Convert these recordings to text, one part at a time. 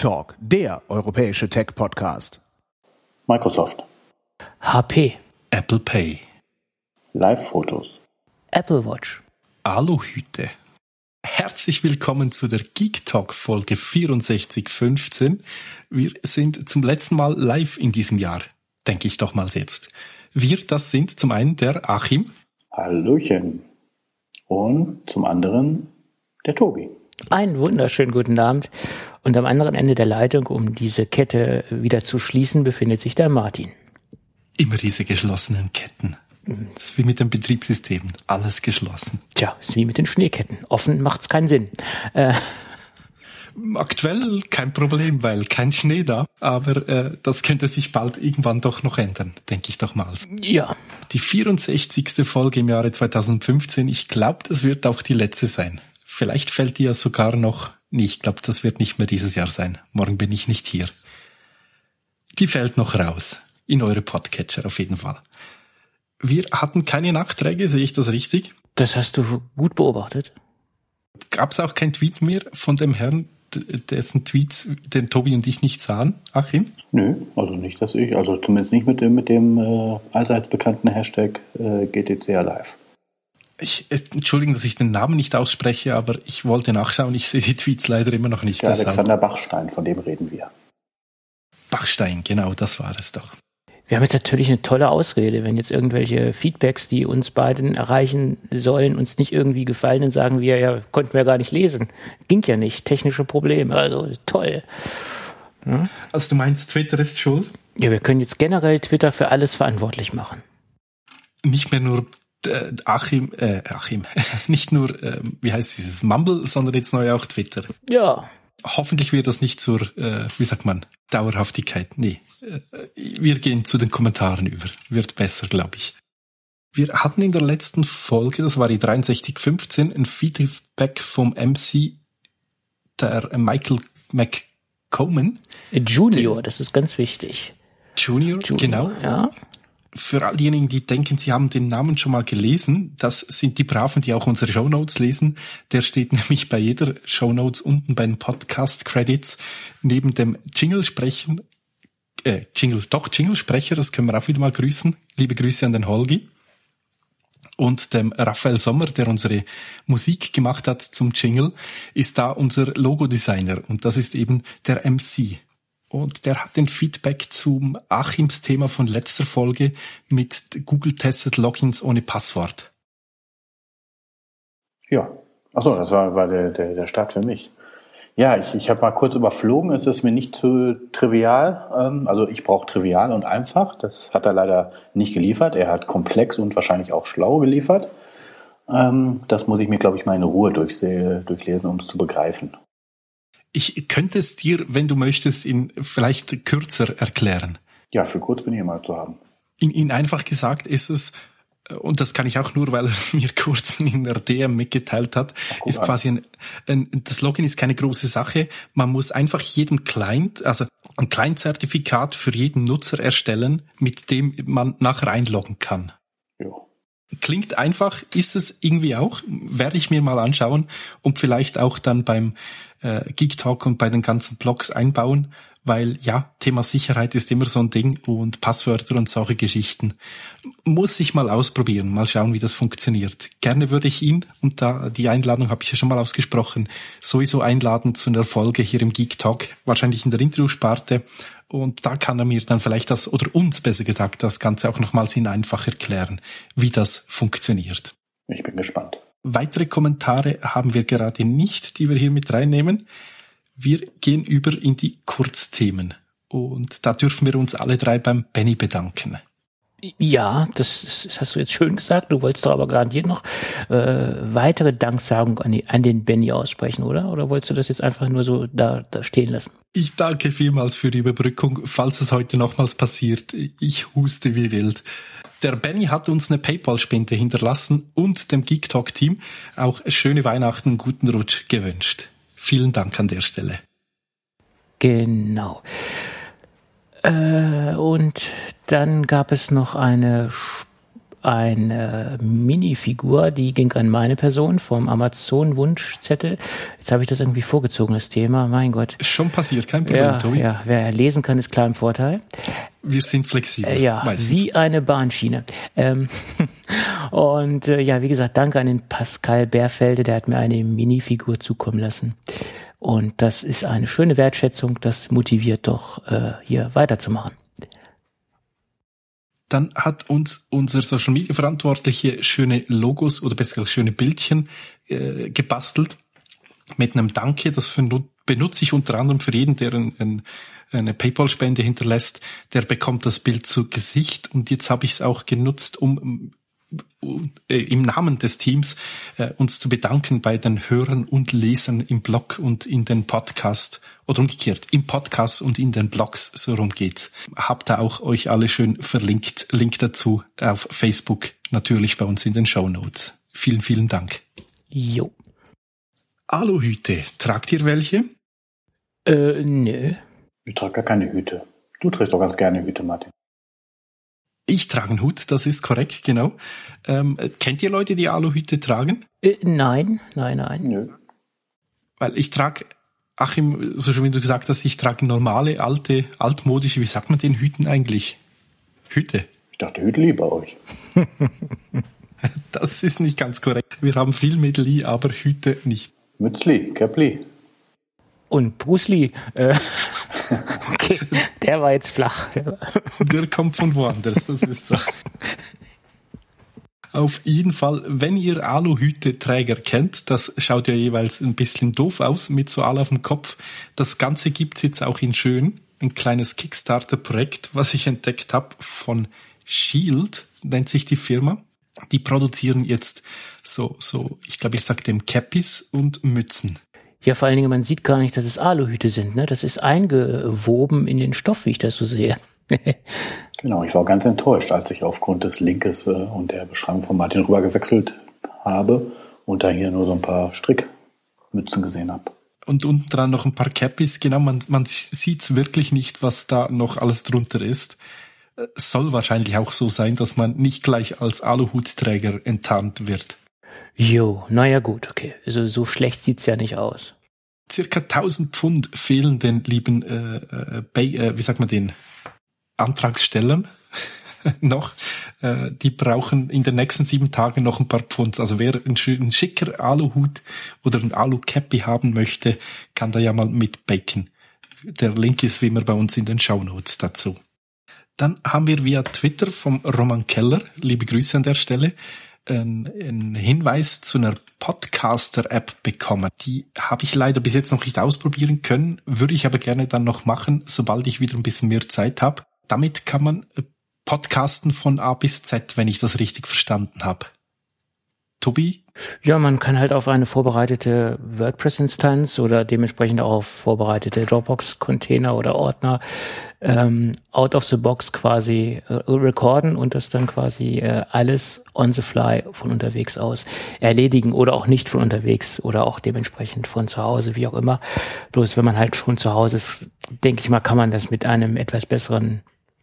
Talk, der europäische Tech-Podcast. Microsoft. HP. Apple Pay. Live-Fotos. Apple Watch. Aluhüte. Herzlich willkommen zu der Geek Talk Folge 6415. Wir sind zum letzten Mal live in diesem Jahr, denke ich doch mal jetzt. Wir, das sind zum einen der Achim. Hallöchen. Und zum anderen der Tobi. Einen wunderschönen guten Abend. Und am anderen Ende der Leitung, um diese Kette wieder zu schließen, befindet sich der Martin. Immer diese geschlossenen Ketten. Das ist wie mit den Betriebssystemen. Alles geschlossen. Tja, ist wie mit den Schneeketten. Offen macht's keinen Sinn. Aktuell kein Problem, weil kein Schnee da. Aber das könnte sich bald irgendwann doch noch ändern, denke ich doch mal. Ja. Die 64. Folge im Jahre 2015. Ich glaube, das wird auch die letzte sein. Vielleicht fällt die ja sogar noch... Nee, ich glaube, das wird nicht mehr dieses Jahr sein. Morgen bin ich nicht hier. Die fällt noch raus. In eure Podcatcher auf jeden Fall. Wir hatten keine Nachträge, sehe ich das richtig? Das hast du gut beobachtet. Gab es auch kein Tweet mehr von dem Herrn, dessen Tweets den Tobi und ich nicht sahen, Achim? Nö, also nicht, dass ich, also zumindest nicht mit dem allseits bekannten Hashtag GTC Live. Entschuldigen, dass ich den Namen nicht ausspreche, aber ich wollte nachschauen, ich sehe die Tweets leider immer noch nicht. Der Alexander Bachstein, von dem reden wir. Bachstein, genau, das war es doch. Wir haben jetzt natürlich eine tolle Ausrede, wenn jetzt irgendwelche Feedbacks, die uns beiden erreichen sollen, uns nicht irgendwie gefallen, dann sagen wir, ja, konnten wir gar nicht lesen. Ging ja nicht, technische Probleme, also toll. Ja? Also du meinst, Twitter ist schuld? Ja, wir können jetzt generell Twitter für alles verantwortlich machen. Nicht mehr nur Achim, nicht nur, wie heißt dieses, Mumble, sondern jetzt neu auch Twitter. Ja. Hoffentlich wird das nicht zur, Dauerhaftigkeit. Nee, wir gehen zu den Kommentaren über. Wird besser, glaube ich. Wir hatten in der letzten Folge, das war die 6315, ein Feedback vom MC, der Michael McComan. Junior, das ist ganz wichtig. Junior, genau. Ja. Für all diejenigen, die denken, sie haben den Namen schon mal gelesen, das sind die Braven, die auch unsere Shownotes lesen. Der steht nämlich bei jeder Shownotes unten bei den Podcast-Credits neben dem Jinglesprecher, das können wir auch wieder mal grüßen. Liebe Grüße an den Holgi. Und dem Raphael Sommer, der unsere Musik gemacht hat zum Jingle, ist da unser Logo-Designer und das ist eben der MC. Und der hat den Feedback zum Achims Thema von letzter Folge mit Google Tested Logins ohne Passwort. Ja, achso, das war der Start für mich. Ja, ich habe mal kurz überflogen, es ist mir nicht zu trivial. Also ich brauche trivial und einfach. Das hat er leider nicht geliefert. Er hat komplex und wahrscheinlich auch schlau geliefert. Das muss ich mir, glaube ich, mal in Ruhe durchlesen, um es zu begreifen. Ich könnte es dir, wenn du möchtest, vielleicht kürzer erklären. Ja, für kurz bin ich immer zu haben. In einfach gesagt ist es, und das kann ich auch nur, weil er es mir kurz in der DM mitgeteilt hat, ist quasi das Login ist keine große Sache. Man muss einfach jedem Client, also ein Client-Zertifikat für jeden Nutzer erstellen, mit dem man nachher einloggen kann. Ja. Klingt einfach, ist es irgendwie auch, werde ich mir mal anschauen und vielleicht auch dann beim Geek Talk und bei den ganzen Blogs einbauen, weil ja, Thema Sicherheit ist immer so ein Ding und Passwörter und solche Geschichten. Muss ich mal ausprobieren, mal schauen, wie das funktioniert. Gerne würde ich ihn, und da die Einladung habe ich ja schon mal ausgesprochen, sowieso einladen zu einer Folge hier im Geek Talk, wahrscheinlich in der Interviewsparte. Und da kann er mir dann vielleicht oder uns besser gesagt, das Ganze auch nochmals in einfach erklären, wie das funktioniert. Ich bin gespannt. Weitere Kommentare haben wir gerade nicht, die wir hier mit reinnehmen. Wir gehen über in die Kurzthemen. Und da dürfen wir uns alle drei beim Benny bedanken. Ja, das hast du jetzt schön gesagt. Du wolltest doch aber garantiert noch weitere Danksagung an den Benny aussprechen, oder? Oder wolltest du das jetzt einfach nur so da stehen lassen? Ich danke vielmals für die Überbrückung, falls es heute nochmals passiert. Ich huste wie wild. Der Benny hat uns eine PayPal-Spende hinterlassen und dem Geek Talk-Team auch schöne Weihnachten und guten Rutsch gewünscht. Vielen Dank an der Stelle. Genau. Und dann gab es noch eine eine Minifigur, die ging an meine Person vom Amazon-Wunschzettel. Jetzt habe ich das irgendwie vorgezogen, das Thema. Mein Gott. Schon passiert, kein Problem, Tobi. Ja, wer lesen kann, ist klar im Vorteil. Wir sind flexibel. Ja, meistens. Wie eine Bahnschiene. Und wie gesagt, danke an den Pascal Bärfelde, der hat mir eine Minifigur zukommen lassen. Und das ist eine schöne Wertschätzung, das motiviert doch, hier weiterzumachen. Dann hat uns unser Social Media Verantwortliche schöne Logos oder besser gesagt schöne Bildchen gebastelt mit einem Danke. Das benutze ich unter anderem für jeden, der eine PayPal-Spende hinterlässt. Der bekommt das Bild zu Gesicht. Und jetzt habe ich es auch genutzt, um im Namen des Teams uns zu bedanken bei den Hörern und Lesern im Blog und in den Podcast oder umgekehrt, im Podcast und in den Blogs, so rum geht's. Habt da auch euch alle schön verlinkt, Link dazu auf Facebook, natürlich bei uns in den Shownotes. Vielen, vielen Dank. Jo. Aluhüte, tragt ihr welche? Nö. Ich trage gar keine Hüte. Du trägst doch ganz gerne Hüte, Martin. Ich trage einen Hut, das ist korrekt, genau. Kennt ihr Leute, die Aluhüte tragen? Nein. Nö. Weil ich trage, Achim, so schon wie du gesagt hast, ich trage normale, altmodische, wie sagt man den Hüten eigentlich? Hüte. Ich dachte, Hüte lieber euch. Das ist nicht ganz korrekt. Wir haben viel Mädeli, aber Hüte nicht. Mützli, Käppli. Und Bruce Lee. Okay, der war jetzt flach. Der kommt von woanders, das ist so. Auf jeden Fall, wenn ihr Aluhüte-Träger kennt, das schaut ja jeweils ein bisschen doof aus mit so Alu auf dem Kopf. Das Ganze gibt's jetzt auch in schön. Ein kleines Kickstarter-Projekt, was ich entdeckt habe von Shield, nennt sich die Firma. Die produzieren jetzt so, ich glaube, ich sag dem Cappies und Mützen. Ja, vor allen Dingen, man sieht gar nicht, dass es Aluhüte sind, ne? Das ist eingewoben in den Stoff, wie ich das so sehe. Genau, ich war ganz enttäuscht, als ich aufgrund des Linkes und der Beschreibung von Martin rüber gewechselt habe und da hier nur so ein paar Strickmützen gesehen habe. Und unten dran noch ein paar Cappies, genau, man sieht wirklich nicht, was da noch alles drunter ist. Soll wahrscheinlich auch so sein, dass man nicht gleich als Aluhutträger enttarnt wird. Jo, naja gut, okay. Also so schlecht sieht's ja nicht aus. Circa 1000 Pfund fehlen den lieben, Antragstellern noch. Die brauchen in den nächsten 7 Tagen noch ein paar Pfund. Also wer einen schicker Aluhut oder ein Alu-Cappy haben möchte, kann da ja mal mitbaken. Der Link ist wie immer bei uns in den Shownotes dazu. Dann haben wir via Twitter vom Roman Keller, liebe Grüße an der Stelle, einen Hinweis zu einer Podcaster-App bekommen. Die habe ich leider bis jetzt noch nicht ausprobieren können, würde ich aber gerne dann noch machen, sobald ich wieder ein bisschen mehr Zeit habe. Damit kann man podcasten von A bis Z, wenn ich das richtig verstanden habe. Tobi? Ja, man kann halt auf eine vorbereitete WordPress-Instanz oder dementsprechend auch auf vorbereitete Dropbox-Container oder Ordner out of the box quasi recorden und das dann quasi alles on the fly von unterwegs aus erledigen oder auch nicht von unterwegs oder auch dementsprechend von zu Hause, wie auch immer. Bloß wenn man halt schon zu Hause ist, denke ich mal, kann man das mit einem etwas besseren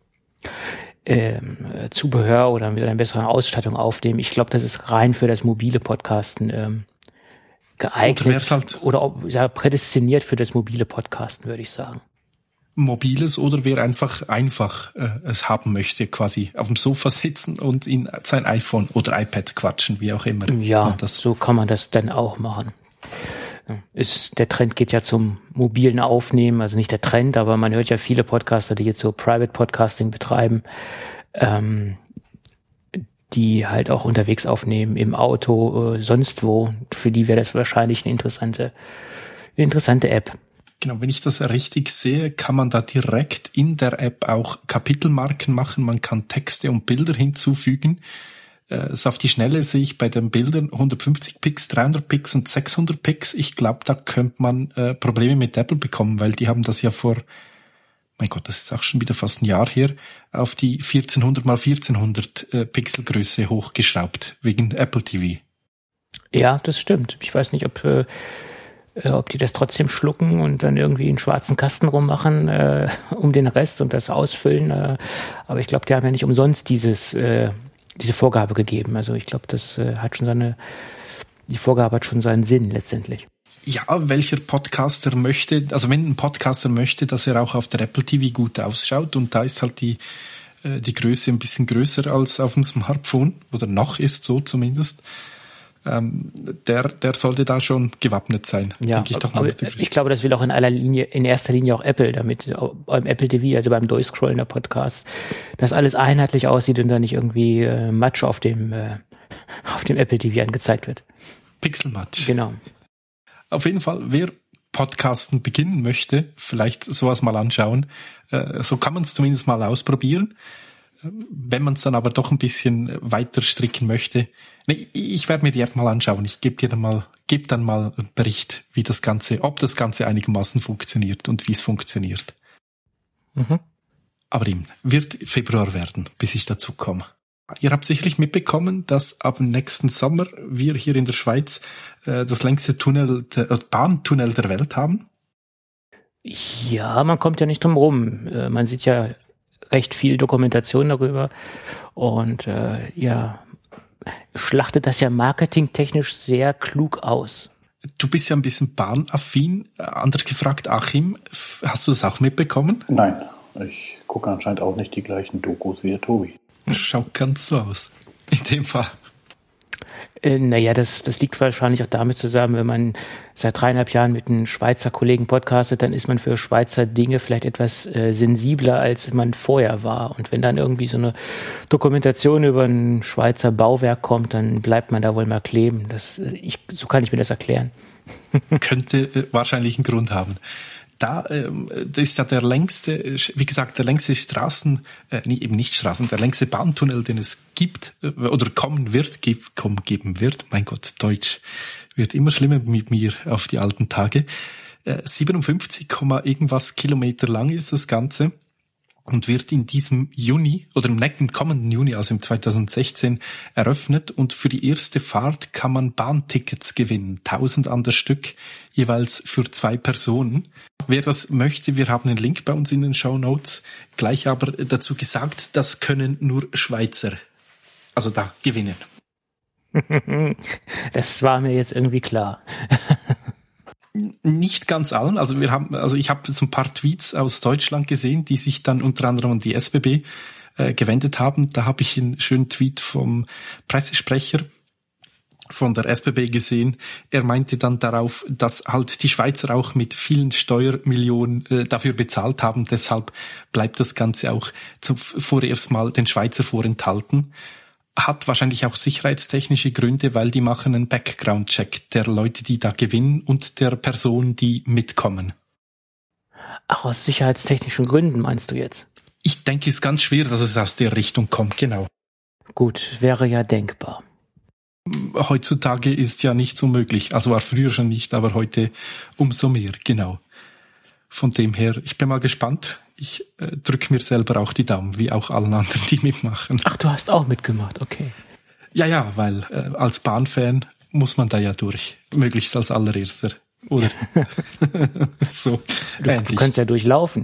Zubehör oder mit einer besseren Ausstattung aufnehmen. Ich glaube, das ist rein für das mobile Podcasten geeignet oder auch, prädestiniert für das mobile Podcasten, würde ich sagen. Mobiles oder wer einfach es haben möchte, quasi auf dem Sofa sitzen und in sein iPhone oder iPad quatschen, wie auch immer. Ja, so kann man das dann auch machen. Der Trend geht ja zum mobilen Aufnehmen, also nicht der Trend, aber man hört ja viele Podcaster, die jetzt so Private Podcasting betreiben, die halt auch unterwegs aufnehmen, im Auto, sonst wo. Für die wäre das wahrscheinlich eine interessante App. Genau, wenn ich das richtig sehe, kann man da direkt in der App auch Kapitelmarken machen, man kann Texte und Bilder hinzufügen. Auf die Schnelle sehe ich bei den Bildern 150 Pix, 300 Pix und 600 Pix. Ich glaube, da könnte man Probleme mit Apple bekommen, weil die haben das ja vor, mein Gott, das ist auch schon wieder fast ein Jahr her, auf die 1400 mal 1400 Pixelgröße hochgeschraubt, wegen Apple TV. Ja, das stimmt. Ich weiß nicht, ob die das trotzdem schlucken und dann irgendwie einen schwarzen Kasten rummachen um den Rest und das ausfüllen. Aber ich glaube, die haben ja nicht umsonst dieses diese Vorgabe gegeben. Also ich glaube, die Vorgabe hat schon seinen Sinn letztendlich. Ja, welcher Podcaster möchte, also wenn ein Podcaster möchte, dass er auch auf der Apple TV gut ausschaut, und da ist halt die Größe ein bisschen größer als auf dem Smartphone, oder noch ist so zumindest, der sollte da schon gewappnet sein, ja, denke ich doch mal. Ich glaube, das will auch in erster Linie auch Apple, damit beim Apple TV, also beim Durchscrollen der Podcasts, dass alles einheitlich aussieht und da nicht irgendwie Matsch auf dem Apple TV angezeigt wird. Pixelmatsch. Genau. Auf jeden Fall, wer Podcasten beginnen möchte, vielleicht sowas mal anschauen. So kann man es zumindest mal ausprobieren. Wenn man es dann aber doch ein bisschen weiter stricken möchte, ich werde mir die App mal anschauen. Ich gebe dann mal einen Bericht, ob das Ganze einigermaßen funktioniert und wie es funktioniert. Mhm. Aber eben, wird Februar werden, bis ich dazu komme. Ihr habt sicherlich mitbekommen, dass ab nächsten Sommer wir hier in der Schweiz das längste Bahntunnel der Welt haben. Ja, man kommt ja nicht drum rum. Man sieht ja recht viel Dokumentation darüber und schlachtet das ja marketingtechnisch sehr klug aus. Du bist ja ein bisschen bahnaffin. Anders gefragt, Achim, hast du das auch mitbekommen? Nein, ich gucke anscheinend auch nicht die gleichen Dokus wie der Tobi. Schaut ganz so aus, in dem Fall. Naja, das liegt wahrscheinlich auch damit zusammen, wenn man seit 3,5 Jahren mit einem Schweizer Kollegen podcastet, dann ist man für Schweizer Dinge vielleicht etwas sensibler, als man vorher war. Und wenn dann irgendwie so eine Dokumentation über ein Schweizer Bauwerk kommt, dann bleibt man da wohl mal kleben. So kann ich mir das erklären. Könnte wahrscheinlich einen Grund haben. Das ist ja der längste Straßen, eben nicht Straßen, der längste Bahntunnel, den es gibt oder geben wird. Mein Gott, Deutsch wird immer schlimmer mit mir auf die alten Tage. 57, irgendwas Kilometer lang ist das Ganze und wird in diesem Juni oder im kommenden Juni, also im 2016, eröffnet, und für die erste Fahrt kann man Bahntickets gewinnen, 1000 an der Stück, jeweils für 2 Personen. Wer das möchte, wir haben einen Link bei uns in den Shownotes, gleich aber dazu gesagt, das können nur Schweizer, also da gewinnen. Das war mir jetzt irgendwie klar. Nicht ganz allen, also ich habe so ein paar Tweets aus Deutschland gesehen, die sich dann unter anderem an die SBB gewendet haben. Da habe ich einen schönen Tweet vom Pressesprecher von der SBB gesehen. Er meinte dann darauf, dass halt die Schweizer auch mit vielen Steuermillionen dafür bezahlt haben. Deshalb bleibt das Ganze auch vorerst mal den Schweizer vorenthalten. Hat wahrscheinlich auch sicherheitstechnische Gründe, weil die machen einen Background-Check der Leute, die da gewinnen, und der Personen, die mitkommen. Ach, aus sicherheitstechnischen Gründen meinst du jetzt? Ich denke, es ist ganz schwer, dass es aus der Richtung kommt, genau. Gut, wäre ja denkbar. Heutzutage ist ja nicht so möglich. Also war früher schon nicht, aber heute umso mehr, genau. Von dem her, ich bin mal gespannt. Ich drücke mir selber auch die Daumen, wie auch allen anderen, die mitmachen. Ach, du hast auch mitgemacht, okay. Ja, weil als Bahnfan muss man da ja durch. Möglichst als allererster, oder? So, du kannst ja durchlaufen.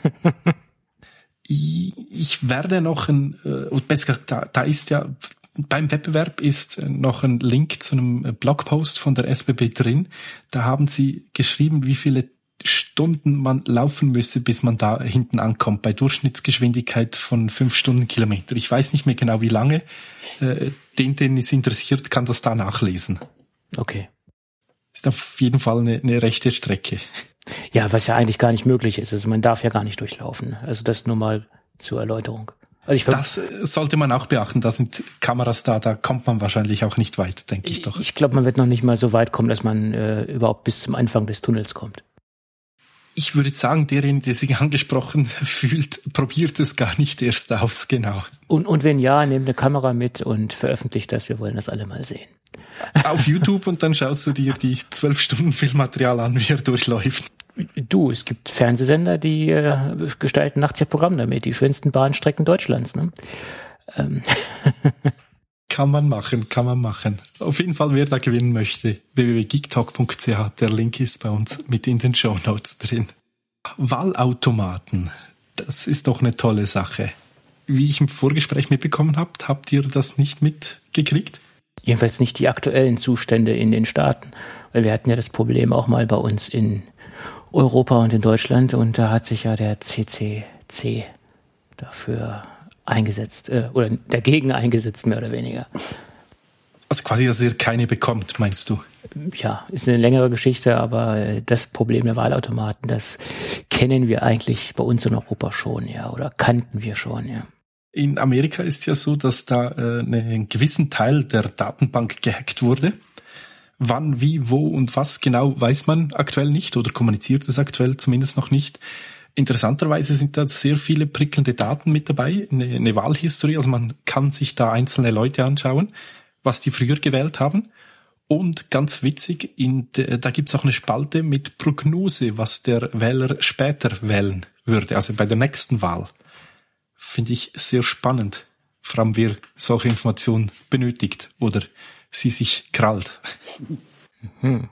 Ich werde noch da ist ja, beim Wettbewerb ist noch ein Link zu einem Blogpost von der SBB drin. Da haben sie geschrieben, wie viele Stunden man laufen müsse, bis man da hinten ankommt, bei Durchschnittsgeschwindigkeit von 5 Stundenkilometer. Ich weiß nicht mehr genau, wie lange. Den es interessiert, kann das da nachlesen. Okay. Ist auf jeden Fall eine rechte Strecke. Ja, was ja eigentlich gar nicht möglich ist. Also man darf ja gar nicht durchlaufen. Also das nur mal zur Erläuterung. Also das sollte man auch beachten. Da sind Kameras da kommt man wahrscheinlich auch nicht weit, denke ich doch. Ich glaube, man wird noch nicht mal so weit kommen, dass man überhaupt bis zum Anfang des Tunnels kommt. Ich würde sagen, derjenige, der sich angesprochen fühlt, probiert es gar nicht erst aus, genau. Und wenn ja, nehmt eine Kamera mit und veröffentlicht das. Wir wollen das alle mal sehen. Auf YouTube, und dann schaust du dir die 12 Stunden Filmmaterial an, wie er durchläuft. Du, es gibt Fernsehsender, die gestalten nachts ihr Programm damit. Die schönsten Bahnstrecken Deutschlands, ne? Kann man machen. Auf jeden Fall, wer da gewinnen möchte, www.geektalk.ch, der Link ist bei uns mit in den Shownotes drin. Wahlautomaten, das ist doch eine tolle Sache. wie ich im Vorgespräch mitbekommen habe, habt ihr das nicht mitgekriegt? Jedenfalls nicht die aktuellen Zustände in den Staaten, weil wir hatten ja das Problem auch mal bei uns in Europa und in Deutschland und da hat sich ja der CCC dafür eingesetzt oder dagegen eingesetzt, mehr oder weniger. Also quasi, dass ihr keine bekommt, meinst du? Ja, ist eine längere Geschichte, aber das Problem der Wahlautomaten, das kennen wir eigentlich bei uns in Europa schon, ja, oder kannten wir schon, ja. In Amerika ist ja so, dass da einen gewissen Teil der Datenbank gehackt wurde. Wann, wie, wo und was genau weiß man aktuell nicht oder kommuniziert es aktuell zumindest noch nicht. Interessanterweise sind da sehr viele prickelnde Daten mit dabei, eine Wahlhistorie, also man kann sich da einzelne Leute anschauen, was die früher gewählt haben. Und ganz witzig, da gibt's auch eine Spalte mit Prognose, was der Wähler später wählen würde, also bei der nächsten Wahl. Finde ich sehr spannend, vor allem wer solche Informationen benötigt oder sie sich krallt. Mhm.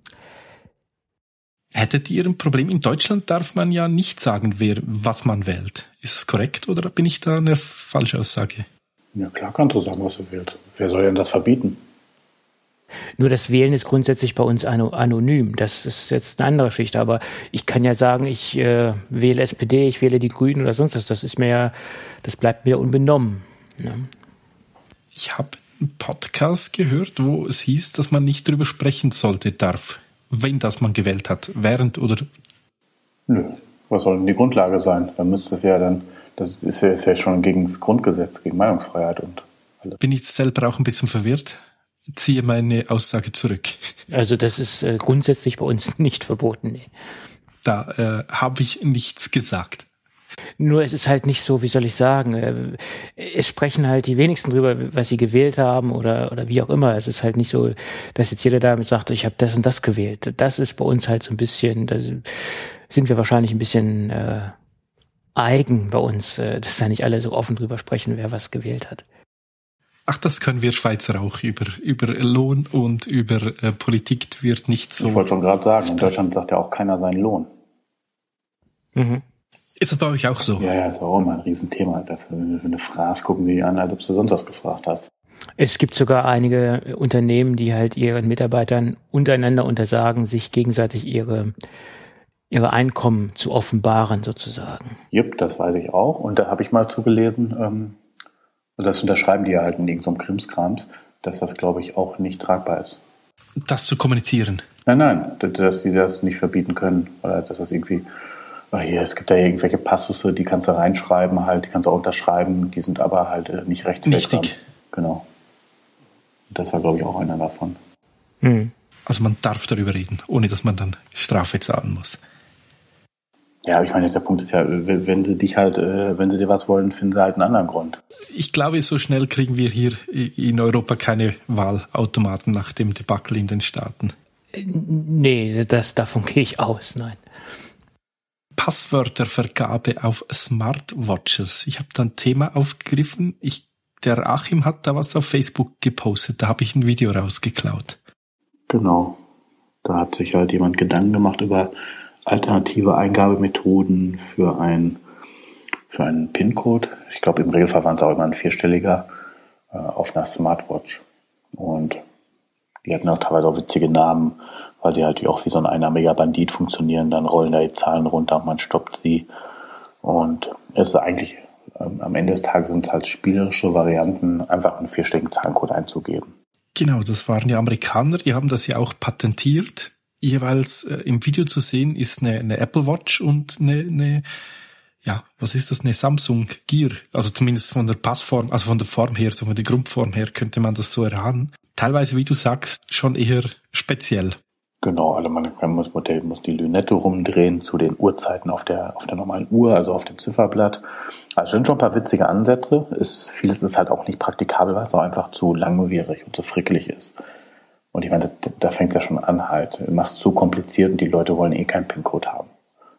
Hättet ihr ein Problem? In Deutschland darf man ja nicht sagen, was man wählt. Ist das korrekt oder bin ich da eine falsche Aussage? Ja, klar kannst du sagen, was du willst. Wer soll denn das verbieten? Nur das Wählen ist grundsätzlich bei uns anonym. Das ist jetzt eine andere Geschichte. Aber ich kann ja sagen, ich wähle SPD, ich wähle die Grünen oder sonst was. Das bleibt mir unbenommen. Ja. Ich habe einen Podcast gehört, wo es hieß, dass man nicht darüber sprechen darf, wenn das man gewählt hat, während oder... Nö, was soll denn die Grundlage sein? Dann müsste es ja dann, das ist ja schon gegen das Grundgesetz, gegen Meinungsfreiheit und alles. Bin ich selber auch ein bisschen verwirrt? Ziehe meine Aussage zurück. Also das ist grundsätzlich bei uns nicht verboten. Nee. Da habe ich nichts gesagt. Nur es ist halt nicht so, wie soll ich sagen, es sprechen halt die wenigsten drüber, was sie gewählt haben oder wie auch immer. Es ist halt nicht so, dass jetzt jeder damit sagt, ich habe das und das gewählt. Das ist bei uns halt so ein bisschen, da sind wir wahrscheinlich ein bisschen eigen bei uns, dass da nicht alle so offen drüber sprechen, wer was gewählt hat. Ach, das können wir Schweizer auch. Über Lohn und über Politik wird nicht so... Ich wollte schon gerade sagen, in Deutschland sagt ja auch keiner seinen Lohn. Mhm. Ist das bei euch auch so? Ja, ist auch immer ein Riesenthema. Wenn du fragst, gucken die an, als ob du sonst was gefragt hast. Es gibt sogar einige Unternehmen, die halt ihren Mitarbeitern untereinander untersagen, sich gegenseitig ihre Einkommen zu offenbaren, sozusagen. Jupp, das weiß ich auch. Und da habe ich mal zugelesen, das unterschreiben die ja halt in irgendeinem Krimskrams, dass das, glaube ich, auch nicht tragbar ist. Das zu kommunizieren? Nein, dass sie das nicht verbieten können. Oder dass das irgendwie, es gibt da irgendwelche Passusse, die kannst du reinschreiben, halt, die kannst du auch unterschreiben, die sind aber halt nicht rechtswirksam. Nichtig. Genau. Das war, glaube ich, auch einer davon. Mhm. Also man darf darüber reden, ohne dass man dann Strafe zahlen muss. Ja, aber ich meine, der Punkt ist ja, wenn sie dir was wollen, finden sie halt einen anderen Grund. Ich glaube, so schnell kriegen wir hier in Europa keine Wahlautomaten nach dem Debakel in den Staaten. Nee, davon gehe ich aus, nein. Passwörtervergabe auf Smartwatches. Ich habe da ein Thema aufgegriffen. Der Achim hat da was auf Facebook gepostet. Da habe ich ein Video rausgeklaut. Genau. Da hat sich halt jemand Gedanken gemacht über alternative Eingabemethoden für einen PIN-Code. Ich glaube, im Regelfall waren es auch immer ein 4-stelliger auf einer Smartwatch. Und die hatten auch teilweise auch witzige Namen, weil sie halt auch wie so ein einarmiger Bandit funktionieren. Dann rollen da die Zahlen runter und man stoppt sie. Und es ist eigentlich, am Ende des Tages sind es halt spielerische Varianten, einfach einen 4-stelligen Zahlencode einzugeben. Genau, das waren die Amerikaner, die haben das ja auch patentiert. Jeweils im Video zu sehen ist eine Apple Watch und eine Samsung Gear. Also zumindest von der Passform, also von der Form her, so von der Grundform her könnte man das so erahnen. Teilweise, wie du sagst, schon eher speziell. Genau, also man muss die Lünette rumdrehen zu den Uhrzeiten auf der normalen Uhr, also auf dem Zifferblatt. Also sind schon ein paar witzige Ansätze. Vieles ist halt auch nicht praktikabel, weil es auch einfach zu langwierig und zu frickelig ist. Und ich meine, da fängt es ja schon an halt. Du machst es zu kompliziert und die Leute wollen keinen PIN-Code haben.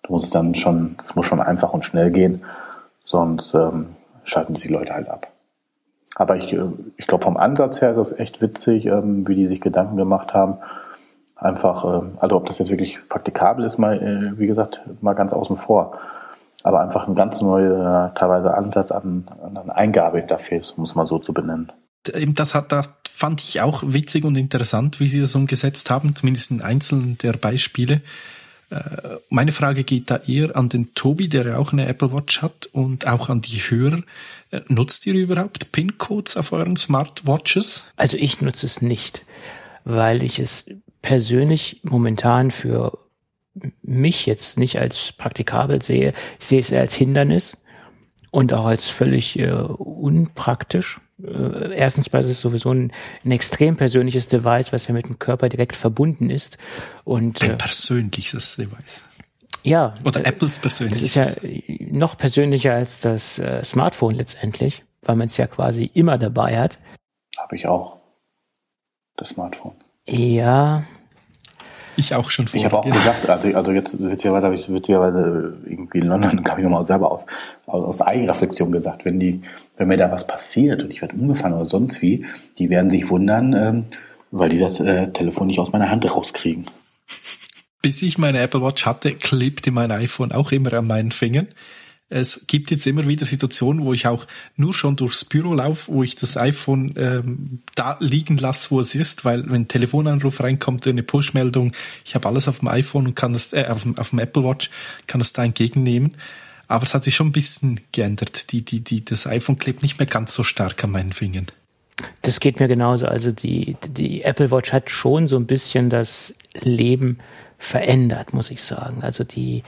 Es muss schon einfach und schnell gehen, sonst schalten sich die Leute halt ab. Aber ich glaube, vom Ansatz her ist das echt witzig, wie die sich Gedanken gemacht haben. Einfach, also ob das jetzt wirklich praktikabel ist, mal, wie gesagt, mal ganz außen vor. aber einfach ein ganz neuer, teilweise Ansatz an Eingabeinterface, um es mal so zu benennen. Das fand ich auch witzig und interessant, wie sie das umgesetzt haben, zumindest in einzelnen der Beispiele. Meine Frage geht da eher an den Tobi, der ja auch eine Apple Watch hat, und auch an die Hörer. Nutzt ihr überhaupt PIN-Codes auf euren Smartwatches? Also ich nutze es nicht, weil ich es persönlich momentan für mich jetzt nicht als praktikabel sehe. Ich sehe es eher als Hindernis und auch als völlig unpraktisch. Erstens, weil es sowieso ein extrem persönliches Device, was ja mit dem Körper direkt verbunden ist. Und ein persönliches Device. Ja. Oder Apples persönliches. Das ist ja noch persönlicher als das Smartphone letztendlich, weil man es ja quasi immer dabei hat. Habe ich auch. Das Smartphone. Ja. Ich auch schon vorher. Ich habe auch gesagt, also jetzt witzigerweise habe ich irgendwie in London, habe ich nochmal selber aus Eigenreflexion gesagt, wenn mir da was passiert und ich werde umgefahren oder sonst wie, die werden sich wundern, weil die das Telefon nicht aus meiner Hand rauskriegen. Bis ich meine Apple Watch hatte, klebte mein iPhone auch immer an meinen Fingern. Es gibt jetzt immer wieder Situationen, wo ich auch nur schon durchs Büro laufe, wo ich das iPhone da liegen lasse, wo es ist, weil wenn ein Telefonanruf reinkommt, eine Push-Meldung, ich habe alles auf dem iPhone und kann das auf dem Apple Watch, kann das da entgegennehmen. Aber es hat sich schon ein bisschen geändert. Das iPhone klebt nicht mehr ganz so stark an meinen Fingern. Das geht mir genauso. Also die Apple Watch hat schon so ein bisschen das Leben verändert, muss ich sagen. Also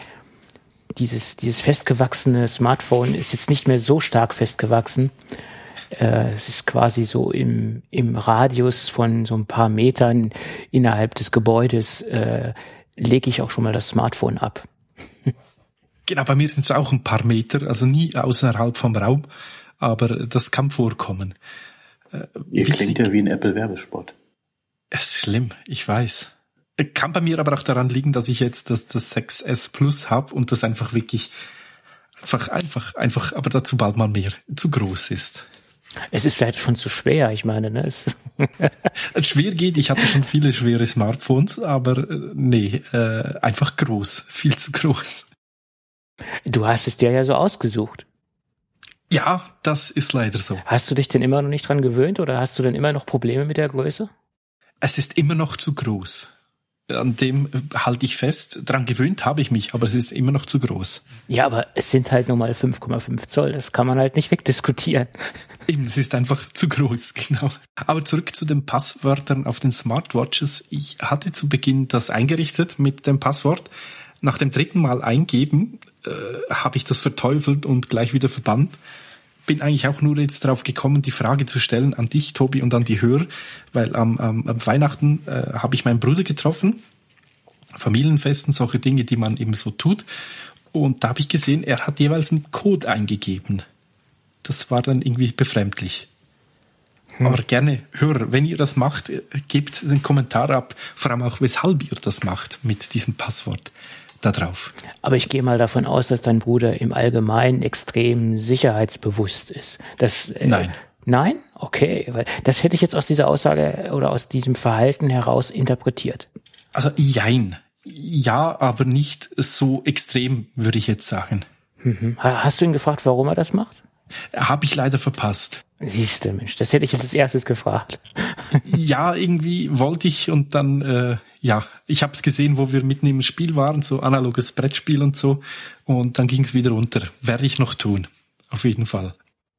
dieses festgewachsene Smartphone ist jetzt nicht mehr so stark festgewachsen. Es ist quasi so im Radius von so ein paar Metern innerhalb des Gebäudes lege ich auch schon mal das Smartphone ab. Genau, bei mir sind es auch ein paar Meter, also nie außerhalb vom Raum, aber das kann vorkommen. Ihr klingt ja wie ein Apple-Werbespot. Es ist schlimm, ich weiß. Kann bei mir aber auch daran liegen, dass ich jetzt das 6S Plus habe und das einfach wirklich einfach, aber dazu bald mal mehr zu groß ist. Es ist vielleicht schon zu schwer, ich meine, ne? Schwer geht, ich hatte schon viele schwere Smartphones, aber nee, einfach groß, viel zu groß. Du hast es dir ja so ausgesucht. Ja, das ist leider so. Hast du dich denn immer noch nicht dran gewöhnt oder hast du denn immer noch Probleme mit der Größe? Es ist immer noch zu groß. An dem halte ich fest. Dran gewöhnt habe ich mich, aber es ist immer noch zu groß. Ja, aber es sind halt nochmal 5,5 Zoll. Das kann man halt nicht wegdiskutieren. Eben, es ist einfach zu groß, genau. Aber zurück zu den Passwörtern auf den Smartwatches. Ich hatte zu Beginn das eingerichtet mit dem Passwort. Nach dem 3. Mal eingeben habe ich das verteufelt und gleich wieder verbannt. Bin eigentlich auch nur jetzt darauf gekommen, die Frage zu stellen an dich, Tobi, und an die Hörer, weil am Weihnachten habe ich meinen Bruder getroffen, Familienfesten, solche Dinge, die man eben so tut, und da habe ich gesehen, er hat jeweils einen Code eingegeben. Das war dann irgendwie befremdlich. Aber gerne, Hörer, wenn ihr das macht, gebt den Kommentar ab, vor allem auch, weshalb ihr das macht mit diesem Passwort da drauf. Aber ich gehe mal davon aus, dass dein Bruder im Allgemeinen extrem sicherheitsbewusst ist. Nein. Nein? Okay. Weil das hätte ich jetzt aus dieser Aussage oder aus diesem Verhalten heraus interpretiert. Also jein. Ja, aber nicht so extrem, würde ich jetzt sagen. Mhm. Hast du ihn gefragt, warum er das macht? Habe ich leider verpasst. Siehst du, Mensch, das hätte ich jetzt als erstes gefragt. Ja, irgendwie wollte ich und dann, ich habe es gesehen, wo wir mitten im Spiel waren, so analoges Brettspiel und so, und dann ging es wieder runter. Werde ich noch tun, auf jeden Fall.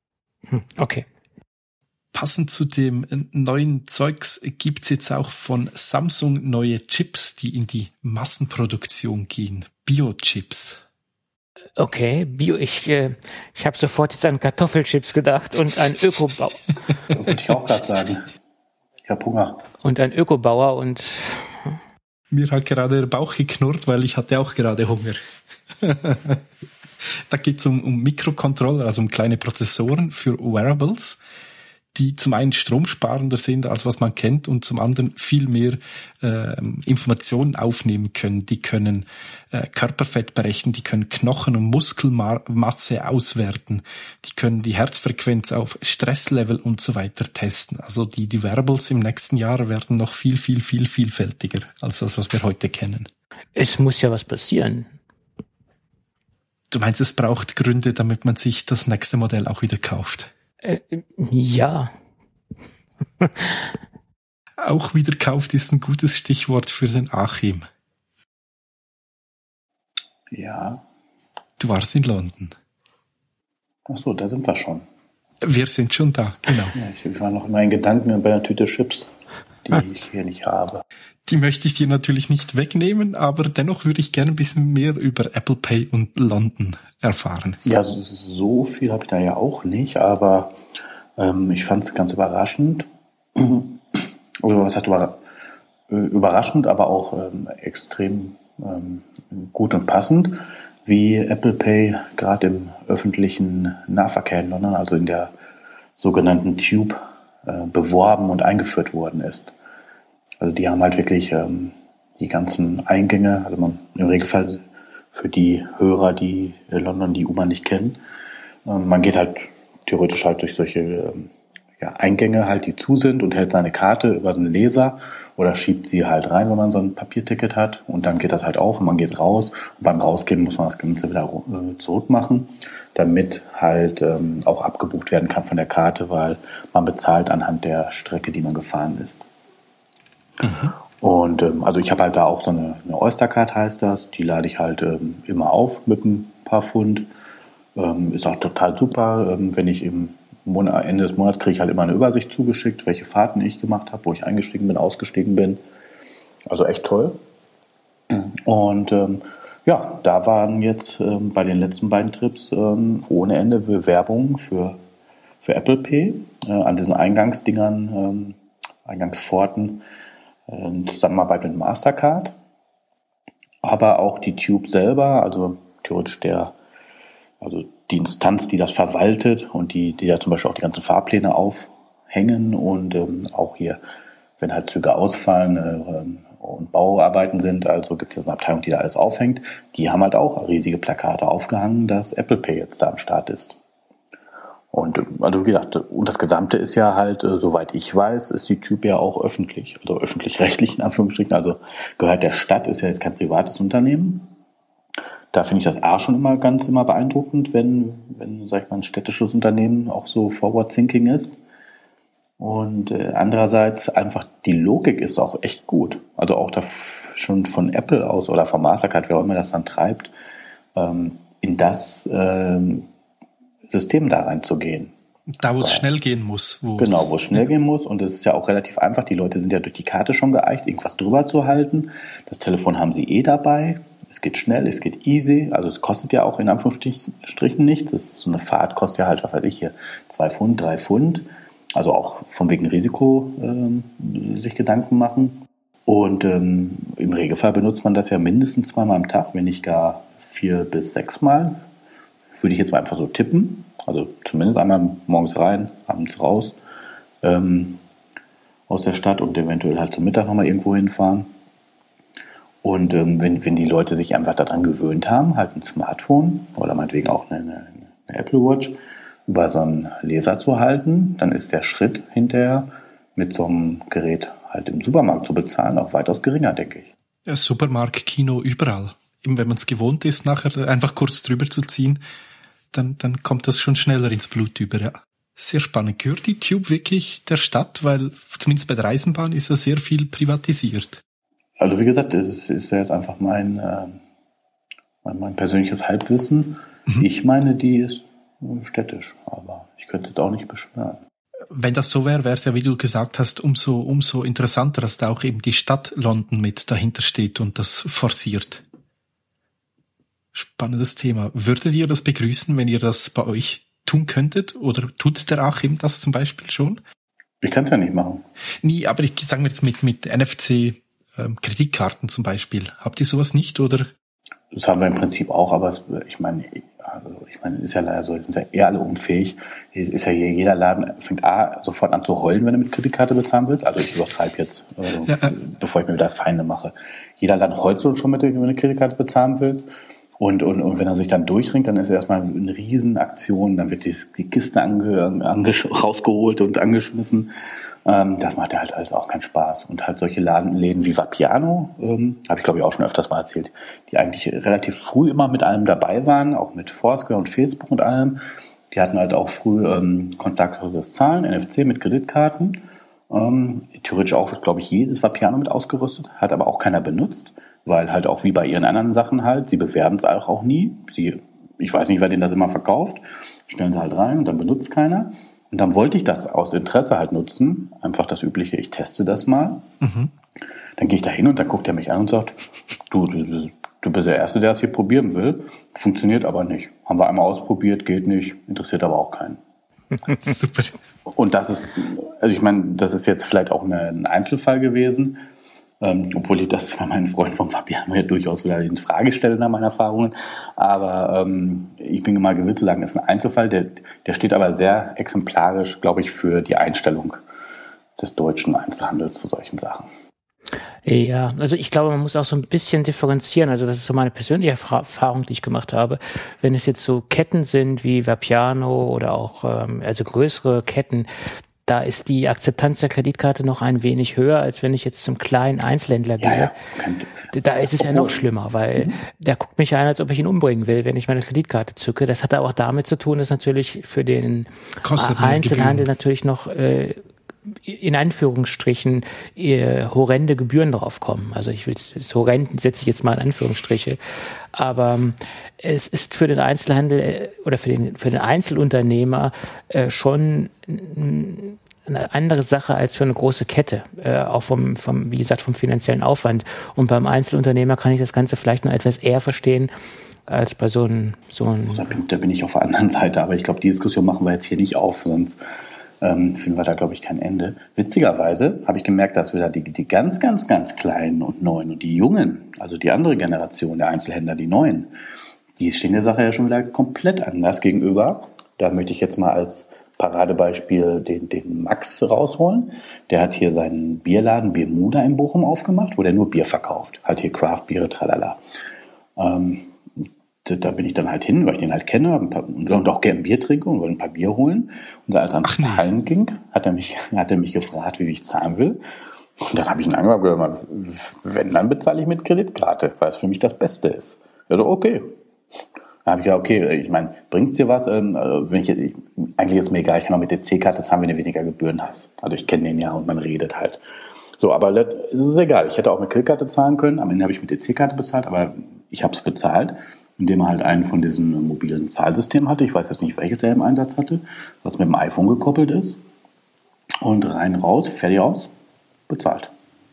Okay. Passend zu dem neuen Zeugs gibt's jetzt auch von Samsung neue Chips, die in die Massenproduktion gehen. Bio-Chips. Okay, Bio, ich habe sofort jetzt an Kartoffelchips gedacht und an Ökobauer. Das würde ich auch gerade sagen. Ich habe Hunger. Und an Ökobauer und... Mir hat gerade der Bauch geknurrt, weil ich hatte auch gerade Hunger. Da geht's um Mikrocontroller, also um kleine Prozessoren für Wearables, die zum einen stromsparender sind, als was man kennt, und zum anderen viel mehr Informationen aufnehmen können. Die können Körperfett berechnen, die können Knochen- und Muskelmasse auswerten, die können die Herzfrequenz auf Stresslevel und so weiter testen. Also die Wearables im nächsten Jahr werden noch viel vielfältiger als das, was wir heute kennen. Es muss ja was passieren. Du meinst, es braucht Gründe, damit man sich das nächste Modell auch wieder kauft? Ja. Auch wieder kauft ist ein gutes Stichwort für den Achim. Ja. Du warst in London. Ach so, da sind wir schon. Wir sind schon da, genau. Ja, ich war noch in meinen Gedanken bei einer Tüte Chips, die ich hier nicht habe. Die möchte ich dir natürlich nicht wegnehmen, aber dennoch würde ich gerne ein bisschen mehr über Apple Pay und London erfahren. Ja, so viel habe ich da ja auch nicht, aber ich fand es ganz überraschend. Also was heißt überraschend, aber auch extrem gut und passend, wie Apple Pay gerade im öffentlichen Nahverkehr in London, also in der sogenannten Tube, beworben und eingeführt worden ist. Also die haben halt wirklich die ganzen Eingänge, also man im Regelfall für die Hörer, die London die U-Bahn nicht kennen, man geht halt theoretisch halt durch solche Eingänge halt, die zu sind, und hält seine Karte über den Leser oder schiebt sie halt rein, wenn man so ein Papierticket hat, und dann geht das halt auf und man geht raus, und beim Rausgehen muss man das Ganze wieder zurückmachen, damit halt auch abgebucht werden kann von der Karte, weil man bezahlt anhand der Strecke, die man gefahren ist. Mhm. Und also ich habe halt da auch so eine Oystercard, heißt das, die lade ich halt immer auf mit ein paar Pfund. Ist auch total super, wenn ich Ende des Monats kriege ich halt immer eine Übersicht zugeschickt, welche Fahrten ich gemacht habe, wo ich eingestiegen bin, ausgestiegen bin. Also echt toll. Und da waren jetzt bei den letzten beiden Trips ohne Ende Bewerbungen für Apple Pay an diesen Eingangsdingern, Eingangspforten, Zusammenarbeit mit Mastercard. Aber auch die Tube selber, also theoretisch die Instanz, die das verwaltet und die da zum Beispiel auch die ganzen Fahrpläne aufhängen, und auch hier, wenn halt Züge ausfallen und Bauarbeiten sind, also gibt es eine Abteilung, die da alles aufhängt, die haben halt auch riesige Plakate aufgehangen, dass Apple Pay jetzt da am Start ist. Und also wie gesagt, und das Gesamte ist ja halt, soweit ich weiß, ist die Tube ja auch öffentlich, also öffentlich-rechtlich in Anführungsstrichen, also gehört der Stadt, ist ja jetzt kein privates Unternehmen. Da finde ich das schon immer beeindruckend, wenn sag ich mal, ein städtisches Unternehmen auch so forward-thinking ist. Und andererseits einfach die Logik ist auch echt gut. Also auch da schon von Apple aus oder von Mastercard, wer auch immer das dann treibt, in das System da reinzugehen. Da, wo es schnell gehen muss. Wo es schnell gehen muss. Und es ist ja auch relativ einfach. Die Leute sind ja durch die Karte schon geeicht, irgendwas drüber zu halten. Das Telefon haben sie dabei. Es geht schnell, es geht easy. Also es kostet ja auch in Anführungsstrichen nichts. So eine Fahrt kostet ja halt, was weiß ich hier, 2 Pfund, 3 Pfund. Also auch von wegen Risiko sich Gedanken machen. Und im Regelfall benutzt man das ja mindestens 2-mal am Tag, wenn nicht gar 4 bis 6 Mal. Würde ich jetzt mal einfach so tippen. Also zumindest einmal morgens rein, abends raus aus der Stadt und eventuell halt zum Mittag nochmal irgendwo hinfahren. Und wenn die Leute sich einfach daran gewöhnt haben, halt ein Smartphone oder meinetwegen auch eine Apple Watch über so einen Laser zu halten, dann ist der Schritt hinterher mit so einem Gerät halt im Supermarkt zu bezahlen auch weitaus geringer, denke ich. Ja, Supermarkt, Kino, überall. Eben wenn man es gewohnt ist, nachher einfach kurz drüber zu ziehen, dann kommt das schon schneller ins Blut über, ja. Sehr spannend. Gehört die Tube wirklich der Stadt? Weil zumindest bei der Eisenbahn ist ja sehr viel privatisiert. Also wie gesagt, es ist ja jetzt einfach mein persönliches Halbwissen. Mhm. Ich meine, die ist städtisch, aber ich könnte es auch nicht beschwören. Wenn das so wäre, wäre es ja, wie du gesagt hast, umso interessanter, dass da auch eben die Stadt London mit dahinter steht und das forciert. Spannendes Thema. Würdet ihr das begrüßen, wenn ihr das bei euch tun könntet? Oder tut der Achim das zum Beispiel schon? Ich kann es ja nicht machen. Nie, aber ich sage jetzt mit NFC Kreditkarten zum Beispiel. Habt ihr sowas nicht, oder? Das haben wir im Prinzip auch, aber ich meine, ist ja leider so, jetzt sind ja eher alle unfähig. Ist ja hier, jeder Laden fängt sofort an zu heulen, wenn du mit Kreditkarte bezahlen willst. Also ich übertreibe jetzt, bevor ich mir wieder Feinde mache. Jeder Laden heult so schon, wenn du eine Kreditkarte bezahlen willst. Und wenn er sich dann durchringt, dann ist erstmal eine Riesenaktion, dann wird die Kiste rausgeholt und angeschmissen. Das macht ja halt alles auch keinen Spaß. Und halt solche Läden wie Vapiano, habe ich glaube ich auch schon öfters mal erzählt, die eigentlich relativ früh immer mit allem dabei waren, auch mit Foursquare und Facebook und allem. Die hatten halt auch früh kontaktloses Zahlen, NFC mit Kreditkarten. Theoretisch auch, glaube ich, jedes Vapiano mit ausgerüstet, hat aber auch keiner benutzt, weil halt auch wie bei ihren anderen Sachen halt, sie bewerben es auch nie. Ich weiß nicht, wer denen das immer verkauft, stellen sie halt rein und dann benutzt keiner. Und dann wollte ich das aus Interesse halt nutzen, einfach das Übliche, ich teste das mal. Mhm. Dann gehe ich da hin und dann guckt er mich an und sagt, du bist der Erste, der es hier probieren will, funktioniert aber nicht. Haben wir einmal ausprobiert, geht nicht, interessiert aber auch keinen. Super. Und das ist, also ich meine, das ist jetzt vielleicht auch ein Einzelfall gewesen, obwohl ich das bei meinen Freunden vom Vapiano ja durchaus wieder in Frage stelle nach meinen Erfahrungen. Aber ich bin mal gewillt zu sagen, das ist ein Einzelfall, der steht aber sehr exemplarisch, glaube ich, für die Einstellung des deutschen Einzelhandels zu solchen Sachen. Ja, also ich glaube, man muss auch so ein bisschen differenzieren. Also das ist so meine persönliche Erfahrung, die ich gemacht habe. Wenn es jetzt so Ketten sind wie Vapiano oder auch also größere Ketten, da ist die Akzeptanz der Kreditkarte noch ein wenig höher, als wenn ich jetzt zum kleinen Einzelhändler gehe. Ja. Da ist es ja noch schlimmer, weil der guckt mich an, als ob ich ihn umbringen will, wenn ich meine Kreditkarte zücke. Das hat aber auch damit zu tun, dass natürlich für den Einzelhandel natürlich noch in Anführungsstrichen horrende Gebühren draufkommen. Also das horrend setze ich jetzt mal in Anführungsstriche. Aber es ist für den Einzelhandel oder für den Einzelunternehmer schon eine andere Sache als für eine große Kette, auch vom wie gesagt, vom finanziellen Aufwand. Und beim Einzelunternehmer kann ich das Ganze vielleicht noch etwas eher verstehen, als bei so einem Da bin ich auf der anderen Seite, aber ich glaube, die Diskussion machen wir jetzt hier nicht auf, sonst finden wir da, glaube ich, kein Ende. Witzigerweise habe ich gemerkt, dass wir da die ganz, ganz, ganz Kleinen und Neuen und die Jungen, also die andere Generation der Einzelhändler, die Neuen, die stehen der Sache ja schon wieder komplett anders gegenüber. Da möchte ich jetzt mal als Paradebeispiel den Max rausholen. Der hat hier seinen Bierladen Biermuda in Bochum aufgemacht, wo der nur Bier verkauft. Halt hier Craft-Biere, tralala. Da bin ich dann halt hin, weil ich den halt kenne und auch gerne Bier trinke und wollte ein paar Bier holen. Und als es ans Zahlen ging, hat er mich gefragt, wie ich zahlen will. Und dann habe ich ihn angehört, wenn, dann bezahle ich mit Kreditkarte, weil es für mich das Beste ist. Also okay. Dann habe ich gesagt, okay, ich meine, bringt es dir was? Eigentlich ist mir egal, ich kann auch mit der C-Karte zahlen, wenn du weniger Gebühren hast. Also ich kenne den ja und man redet halt. So, aber es ist egal. Ich hätte auch mit Kreditkarte zahlen können. Am Ende habe ich mit der C-Karte bezahlt, aber ich habe es bezahlt, indem er halt einen von diesen mobilen Zahlsystemen hatte. Ich weiß jetzt nicht, welches er im Einsatz hatte, was mit dem iPhone gekoppelt ist. Und rein, raus, fertig aus, bezahlt.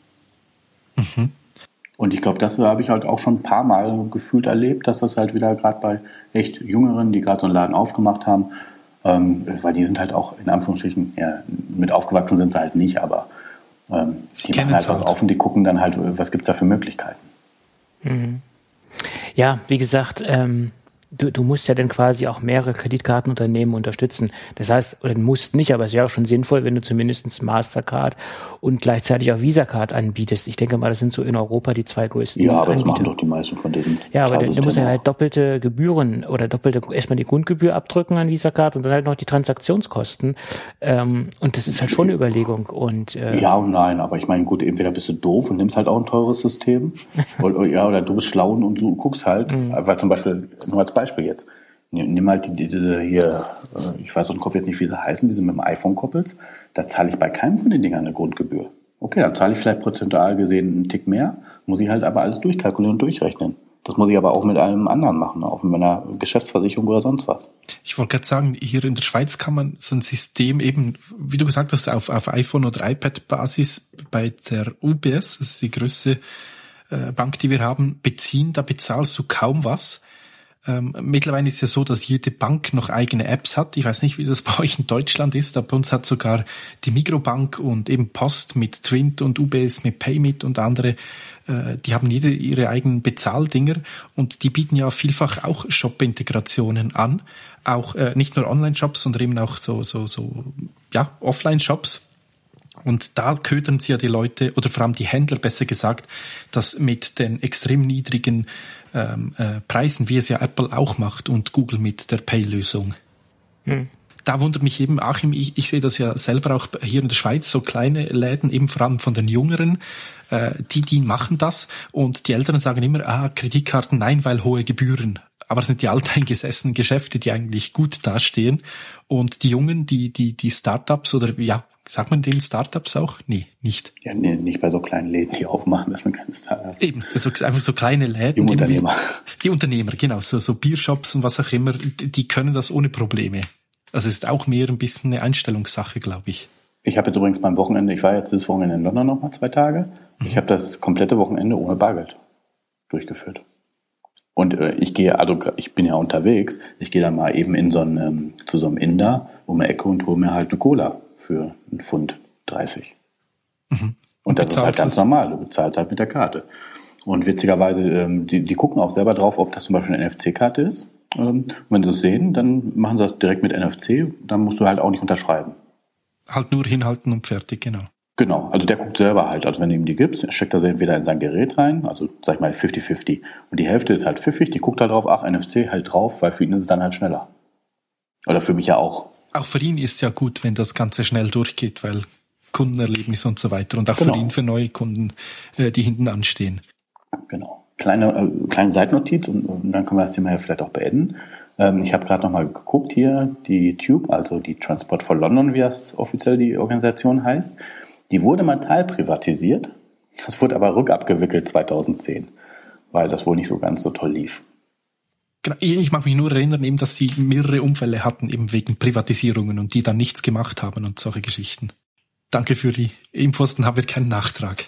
Mhm. Und ich glaube, das habe ich halt auch schon ein paar Mal gefühlt erlebt, dass das halt wieder gerade bei echt Jüngeren, die gerade so einen Laden aufgemacht haben, weil die sind halt auch in Anführungsstrichen, ja, mit aufgewachsen sind sie halt nicht, aber die machen halt was auf und die gucken dann halt, was gibt es da für Möglichkeiten. Mhm. Ja, wie gesagt, du musst ja dann quasi auch mehrere Kreditkartenunternehmen unterstützen. Das heißt, oder du musst nicht, aber es wäre auch schon sinnvoll, wenn du zumindest Mastercard und gleichzeitig auch Visa-Card anbietest. Ich denke mal, das sind so in Europa die zwei größten Ja, aber Anbieter. Das machen doch die meisten von diesen. Ja, aber du musst ja halt doppelte Gebühren oder erstmal die Grundgebühr abdrücken an Visa-Card und dann halt noch die Transaktionskosten. Und das ist halt schon eine Überlegung. Und ja und nein, aber ich meine, gut, entweder bist du doof und nimmst halt auch ein teures System oder du bist schlau und du guckst halt, weil zum Beispiel, nur als Beispiel jetzt, nimm halt diese hier, ich weiß aus dem Kopf jetzt nicht, wie sie heißen, diese mit dem iPhone koppelst, da zahle ich bei keinem von den Dingern eine Grundgebühr. Okay, dann zahle ich vielleicht prozentual gesehen einen Tick mehr, muss ich halt aber alles durchkalkulieren und durchrechnen. Das muss ich aber auch mit allem anderen machen, auch mit meiner Geschäftsversicherung oder sonst was. Ich wollte gerade sagen, hier in der Schweiz kann man so ein System eben, wie du gesagt hast, auf iPhone- oder iPad-Basis bei der UBS, das ist die größte Bank, die wir haben, beziehen. Da bezahlst du kaum was. Mittlerweile ist ja so, dass jede Bank noch eigene Apps hat. Ich weiß nicht, wie das bei euch in Deutschland ist, aber bei uns hat sogar die Migros-Bank und eben Post mit Twint und UBS mit Paymit und andere, die haben jede ihre eigenen Bezahldinger und die bieten ja vielfach auch Shop-Integrationen an. Auch nicht nur Online-Shops, sondern eben auch so Offline-Shops. Und da ködern sie ja die Leute, oder vor allem die Händler besser gesagt, dass mit den extrem niedrigen Preisen, wie es ja Apple auch macht und Google mit der Pay-Lösung. Da wundert mich eben, Achim, ich sehe das ja selber auch hier in der Schweiz, so kleine Läden, eben vor allem von den Jüngeren, die machen das und die Älteren sagen immer, Kreditkarten, nein, weil hohe Gebühren. Aber es sind die alteingesessenen Geschäfte, die eigentlich gut dastehen und die Jungen, die Startups oder ja, sagt man den Startups auch? Nee, nicht. Ja, nee, nicht bei so kleinen Läden, die aufmachen, das sind keine Startups. Eben, einfach so kleine Läden. Die Unternehmer. Die Unternehmer, genau, so Biershops und was auch immer, die können das ohne Probleme. Also es ist auch mehr ein bisschen eine Einstellungssache, glaube ich. Ich habe jetzt übrigens beim Wochenende, ich war jetzt dieses Wochenende in London nochmal 2 Tage. Ich habe das komplette Wochenende ohne Bargeld durchgeführt. Und ich bin ja unterwegs, ich gehe dann mal eben zu so einem Inder um die Ecke und hole mir halt eine Cola für 1,30 £. Mhm. Und das ist halt ganz normal, du bezahlst halt mit der Karte. Und witzigerweise, die gucken auch selber drauf, ob das zum Beispiel eine NFC-Karte ist. Und wenn sie es sehen, dann machen sie das direkt mit NFC, dann musst du halt auch nicht unterschreiben. Halt nur hinhalten und fertig, genau. Genau, also der guckt selber halt, also wenn du ihm die gibst, steckt er sie entweder in sein Gerät rein, also sag ich mal 50-50. Und die Hälfte ist halt pfiffig, die guckt da drauf, NFC halt drauf, weil für ihn ist es dann halt schneller. Oder für mich ja auch. Auch für ihn ist es ja gut, wenn das Ganze schnell durchgeht, weil Kundenerlebnis und so weiter und auch für ihn, für neue Kunden, die hinten anstehen. Genau. Kleine Seitennotiz und dann können wir das Thema ja vielleicht auch beenden. Ich habe gerade nochmal geguckt hier, die Tube, also die Transport for London, wie das offiziell die Organisation heißt, die wurde mal teilprivatisiert. Das wurde aber rückabgewickelt 2010, weil das wohl nicht so ganz so toll lief. Genau, ich mag mich nur erinnern, eben, dass sie mehrere Unfälle hatten, eben wegen Privatisierungen und die dann nichts gemacht haben und solche Geschichten. Danke für die Infos, dann haben wir keinen Nachtrag.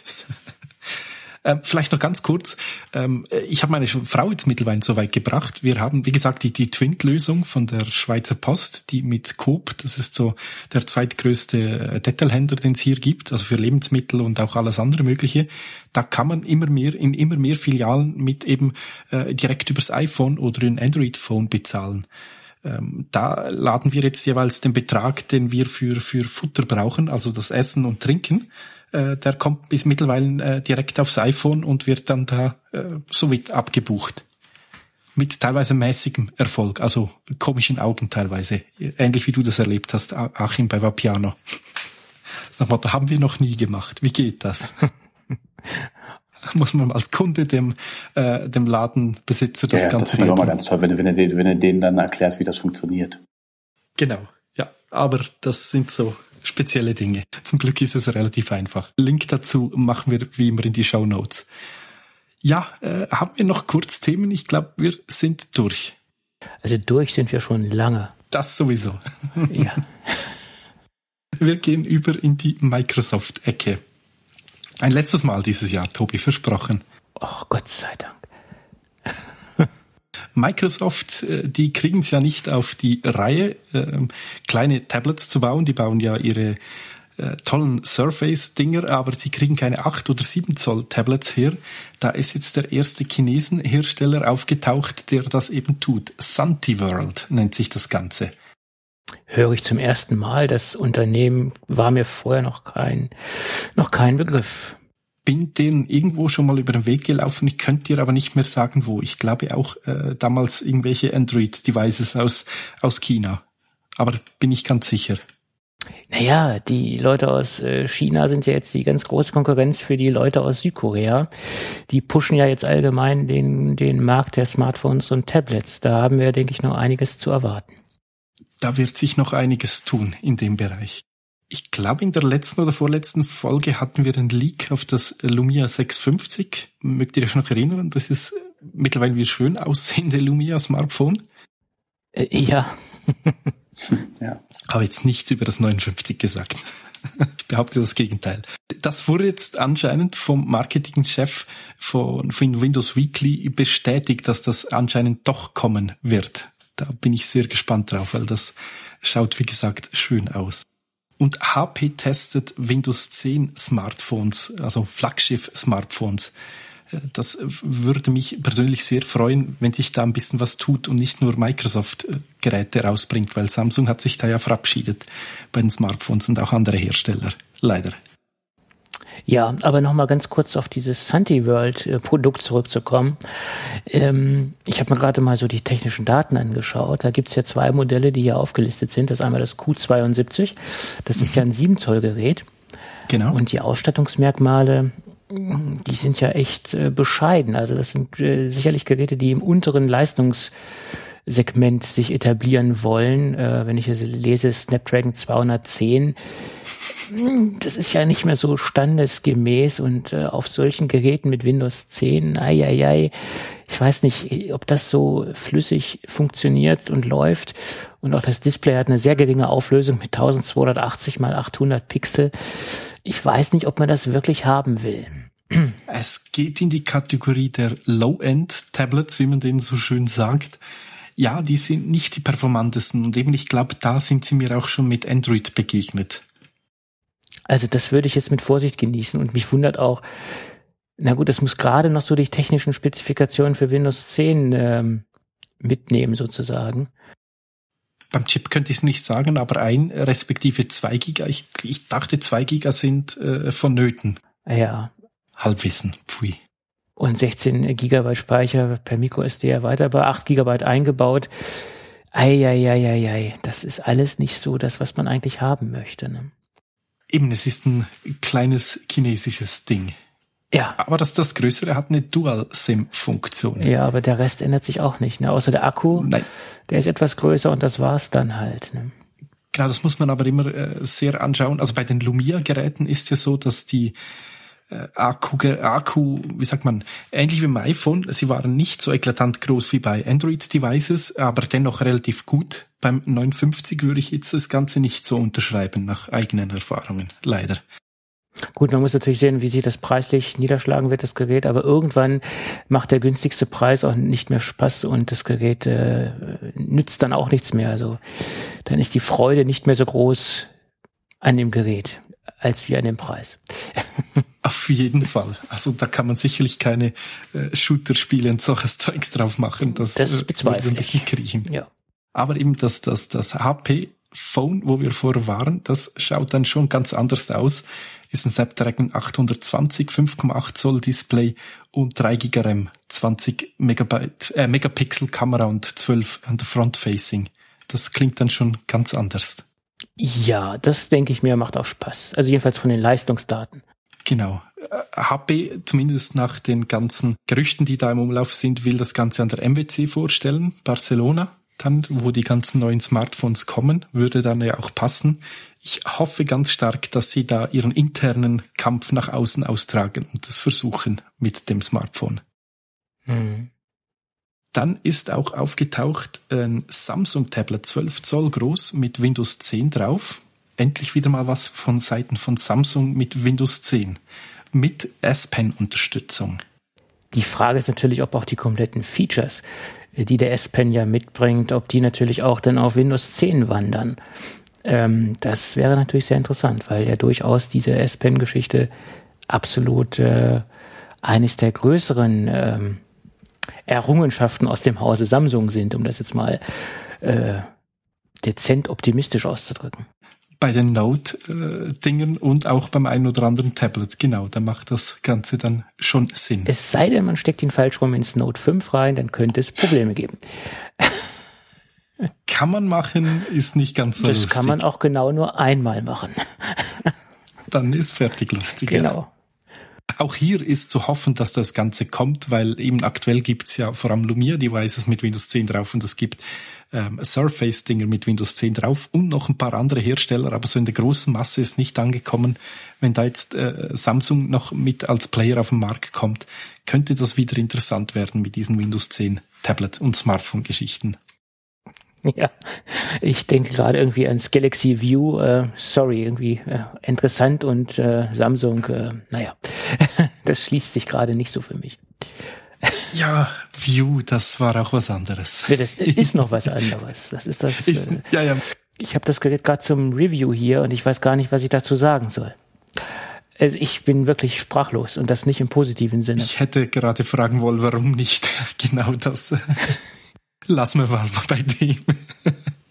Vielleicht noch ganz kurz, ich habe meine Frau jetzt mittlerweile so weit gebracht. Wir haben, wie gesagt, die Twint-Lösung von der Schweizer Post, die mit Coop, das ist so der zweitgrößte Detailhändler, den es hier gibt, also für Lebensmittel und auch alles andere Mögliche. Da kann man in immer mehr Filialen mit eben direkt übers iPhone oder ein Android-Phone bezahlen. Da laden wir jetzt jeweils den Betrag, den wir für Futter brauchen, also das Essen und Trinken. Der kommt bis mittlerweile direkt aufs iPhone und wird dann da somit abgebucht. Mit teilweise mäßigem Erfolg, also komischen Augen teilweise. Ähnlich wie du das erlebt hast, Achim, bei Vapiano. Das Motto haben wir noch nie gemacht. Wie geht das? Muss man als Kunde dem Ladenbesitzer das Ganze beibringen. Das finde ich auch mal ganz toll, wenn du denen dann erklärst, wie das funktioniert. Genau, ja. Aber das sind so spezielle Dinge. Zum Glück ist es relativ einfach. Link dazu machen wir wie immer in die Shownotes. Ja, haben wir noch kurz Themen? Ich glaube, wir sind durch. Also durch sind wir schon lange. Das sowieso. Ja. Wir gehen über in die Microsoft-Ecke. Ein letztes Mal dieses Jahr, Tobi, versprochen. Oh, Gott sei Dank. Microsoft, die kriegen es ja nicht auf die Reihe, kleine Tablets zu bauen. Die bauen ja ihre tollen Surface-Dinger, aber sie kriegen keine 8 oder 7 Zoll Tablets her. Da ist jetzt der erste Chinesen-Hersteller aufgetaucht, der das eben tut. Santiworld nennt sich das Ganze. Höre ich zum ersten Mal. Das Unternehmen war mir vorher noch kein Begriff. Bin denen irgendwo schon mal über den Weg gelaufen. Ich könnte dir aber nicht mehr sagen, wo. Ich glaube auch damals irgendwelche Android-Devices aus China. Aber bin ich ganz sicher. Naja, die Leute aus China sind ja jetzt die ganz große Konkurrenz für die Leute aus Südkorea. Die pushen ja jetzt allgemein den Markt der Smartphones und Tablets. Da haben wir, denke ich, noch einiges zu erwarten. Da wird sich noch einiges tun in dem Bereich. Ich glaube, in der letzten oder vorletzten Folge hatten wir einen Leak auf das Lumia 650. Mögt ihr euch noch erinnern? Das ist mittlerweile wie schön aussehende Lumia-Smartphone. Ja. Ja. Habe jetzt nichts über das 59 gesagt. Ich behaupte das Gegenteil. Das wurde jetzt anscheinend vom Marketingchef von Windows Weekly bestätigt, dass das anscheinend doch kommen wird. Da bin ich sehr gespannt drauf, weil das schaut, wie gesagt, schön aus. Und HP testet Windows 10 Smartphones, also Flaggschiff-Smartphones. Das würde mich persönlich sehr freuen, wenn sich da ein bisschen was tut und nicht nur Microsoft-Geräte rausbringt, weil Samsung hat sich da ja verabschiedet bei den Smartphones und auch andere Hersteller. Leider. Ja, aber nochmal ganz kurz auf dieses Sunty-World-Produkt zurückzukommen. Ich habe mir gerade mal so die technischen Daten angeschaut. Da gibt's ja 2 Modelle, die hier aufgelistet sind. Das ist einmal das Q72. Das ist ja ein 7-Zoll-Gerät. Genau. Und die Ausstattungsmerkmale, die sind ja echt bescheiden. Also das sind sicherlich Geräte, die im unteren Leistungssegment sich etablieren wollen. Wenn ich jetzt lese, Snapdragon 210, das ist ja nicht mehr so standesgemäß und auf solchen Geräten mit Windows 10, ich weiß nicht, ob das so flüssig funktioniert und läuft. Und auch das Display hat eine sehr geringe Auflösung mit 1280 x 800 Pixel. Ich weiß nicht, ob man das wirklich haben will. Es geht in die Kategorie der Low-End-Tablets, wie man denen so schön sagt. Ja, die sind nicht die performantesten und eben, ich glaube, da sind sie mir auch schon mit Android begegnet. Also das würde ich jetzt mit Vorsicht genießen und mich wundert auch, na gut, das muss gerade noch so die technischen Spezifikationen für Windows 10 mitnehmen sozusagen. Beim Chip könnte ich es nicht sagen, aber 1 respektive 2 Giga, ich dachte 2 Giga sind vonnöten. Ja. Halbwissen, pfui. Und 16 Gigabyte Speicher per MicroSD erweiterbar, 8 Gigabyte eingebaut. Das ist alles nicht so das, was man eigentlich haben möchte, ne? Eben, es ist ein kleines chinesisches Ding. Ja. Aber das Größere hat eine Dual-SIM-Funktion. Ja, aber der Rest ändert sich auch nicht, ne? Außer der Akku, Nein. Der ist etwas größer und das war's dann halt, ne? Genau, das muss man aber immer sehr anschauen. Also bei den Lumia-Geräten ist ja so, dass die Akku, wie sagt man, ähnlich wie beim iPhone, sie waren nicht so eklatant groß wie bei Android-Devices, aber dennoch relativ gut. Beim 950 würde ich jetzt das Ganze nicht so unterschreiben, nach eigenen Erfahrungen, leider. Gut, man muss natürlich sehen, wie sich das preislich niederschlagen wird, das Gerät, aber irgendwann macht der günstigste Preis auch nicht mehr Spaß und das Gerät nützt dann auch nichts mehr. Also dann ist die Freude nicht mehr so groß an dem Gerät, als wie an dem Preis. Auf jeden Fall. Also da kann man sicherlich keine Shooter-Spiele und solches Zeugs drauf machen. Das bezweifle ein bisschen ich. kriechen. Ja. Aber eben das HP-Phone, wo wir vorher waren, das schaut dann schon ganz anders aus. Ist ein Snapdragon 820, 5,8 Zoll Display und 3 GB RAM, 20 Megapixel Kamera und 12 an der Front-Facing. Das klingt dann schon ganz anders. Ja, das denke ich mir, macht auch Spaß. Also jedenfalls von den Leistungsdaten. Genau. HP, zumindest nach den ganzen Gerüchten, die da im Umlauf sind, will das Ganze an der MWC vorstellen, Barcelona. Dann, wo die ganzen neuen Smartphones kommen, würde dann ja auch passen. Ich hoffe ganz stark, dass sie da ihren internen Kampf nach außen austragen und das versuchen mit dem Smartphone. Mhm. Dann ist auch aufgetaucht ein Samsung-Tablet 12 Zoll groß mit Windows 10 drauf. Endlich wieder mal was von Seiten von Samsung mit Windows 10. Mit S-Pen-Unterstützung. Die Frage ist natürlich, ob auch die kompletten Features, die der S-Pen ja mitbringt, ob die natürlich auch dann auf Windows 10 wandern. Das wäre natürlich sehr interessant, weil ja durchaus diese S-Pen-Geschichte absolut eines der größeren Errungenschaften aus dem Hause Samsung sind, um das jetzt mal dezent optimistisch auszudrücken. Bei den Note-Dingen und auch beim einen oder anderen Tablet, genau, da macht das Ganze dann schon Sinn. Es sei denn, man steckt ihn falsch rum ins Note 5 rein, dann könnte es Probleme geben. Kann man machen, ist nicht ganz so lustig. Das kann man auch genau nur einmal machen. Dann ist fertig lustig. Genau. Ja. Auch hier ist zu hoffen, dass das Ganze kommt, weil eben aktuell gibt's ja vor allem Lumia-Devices mit Windows 10 drauf und es gibt Surface-Dinger mit Windows 10 drauf und noch ein paar andere Hersteller, aber so in der großen Masse ist nicht angekommen. Wenn da jetzt Samsung noch mit als Player auf den Markt kommt, könnte das wieder interessant werden mit diesen Windows 10 Tablet- und Smartphone-Geschichten. Ja, ich denke gerade irgendwie ans Galaxy View, irgendwie interessant und Samsung, naja, das schließt sich gerade nicht so für mich. Ja, View, das war auch was anderes. Ja, das ist noch was anderes. Das ist das. Ja. Ich habe das Gerät gerade zum Review hier und ich weiß gar nicht, was ich dazu sagen soll. Also ich bin wirklich sprachlos und das nicht im positiven Sinne. Ich hätte gerade fragen wollen, warum nicht genau das. Lassen wir mal bei dem.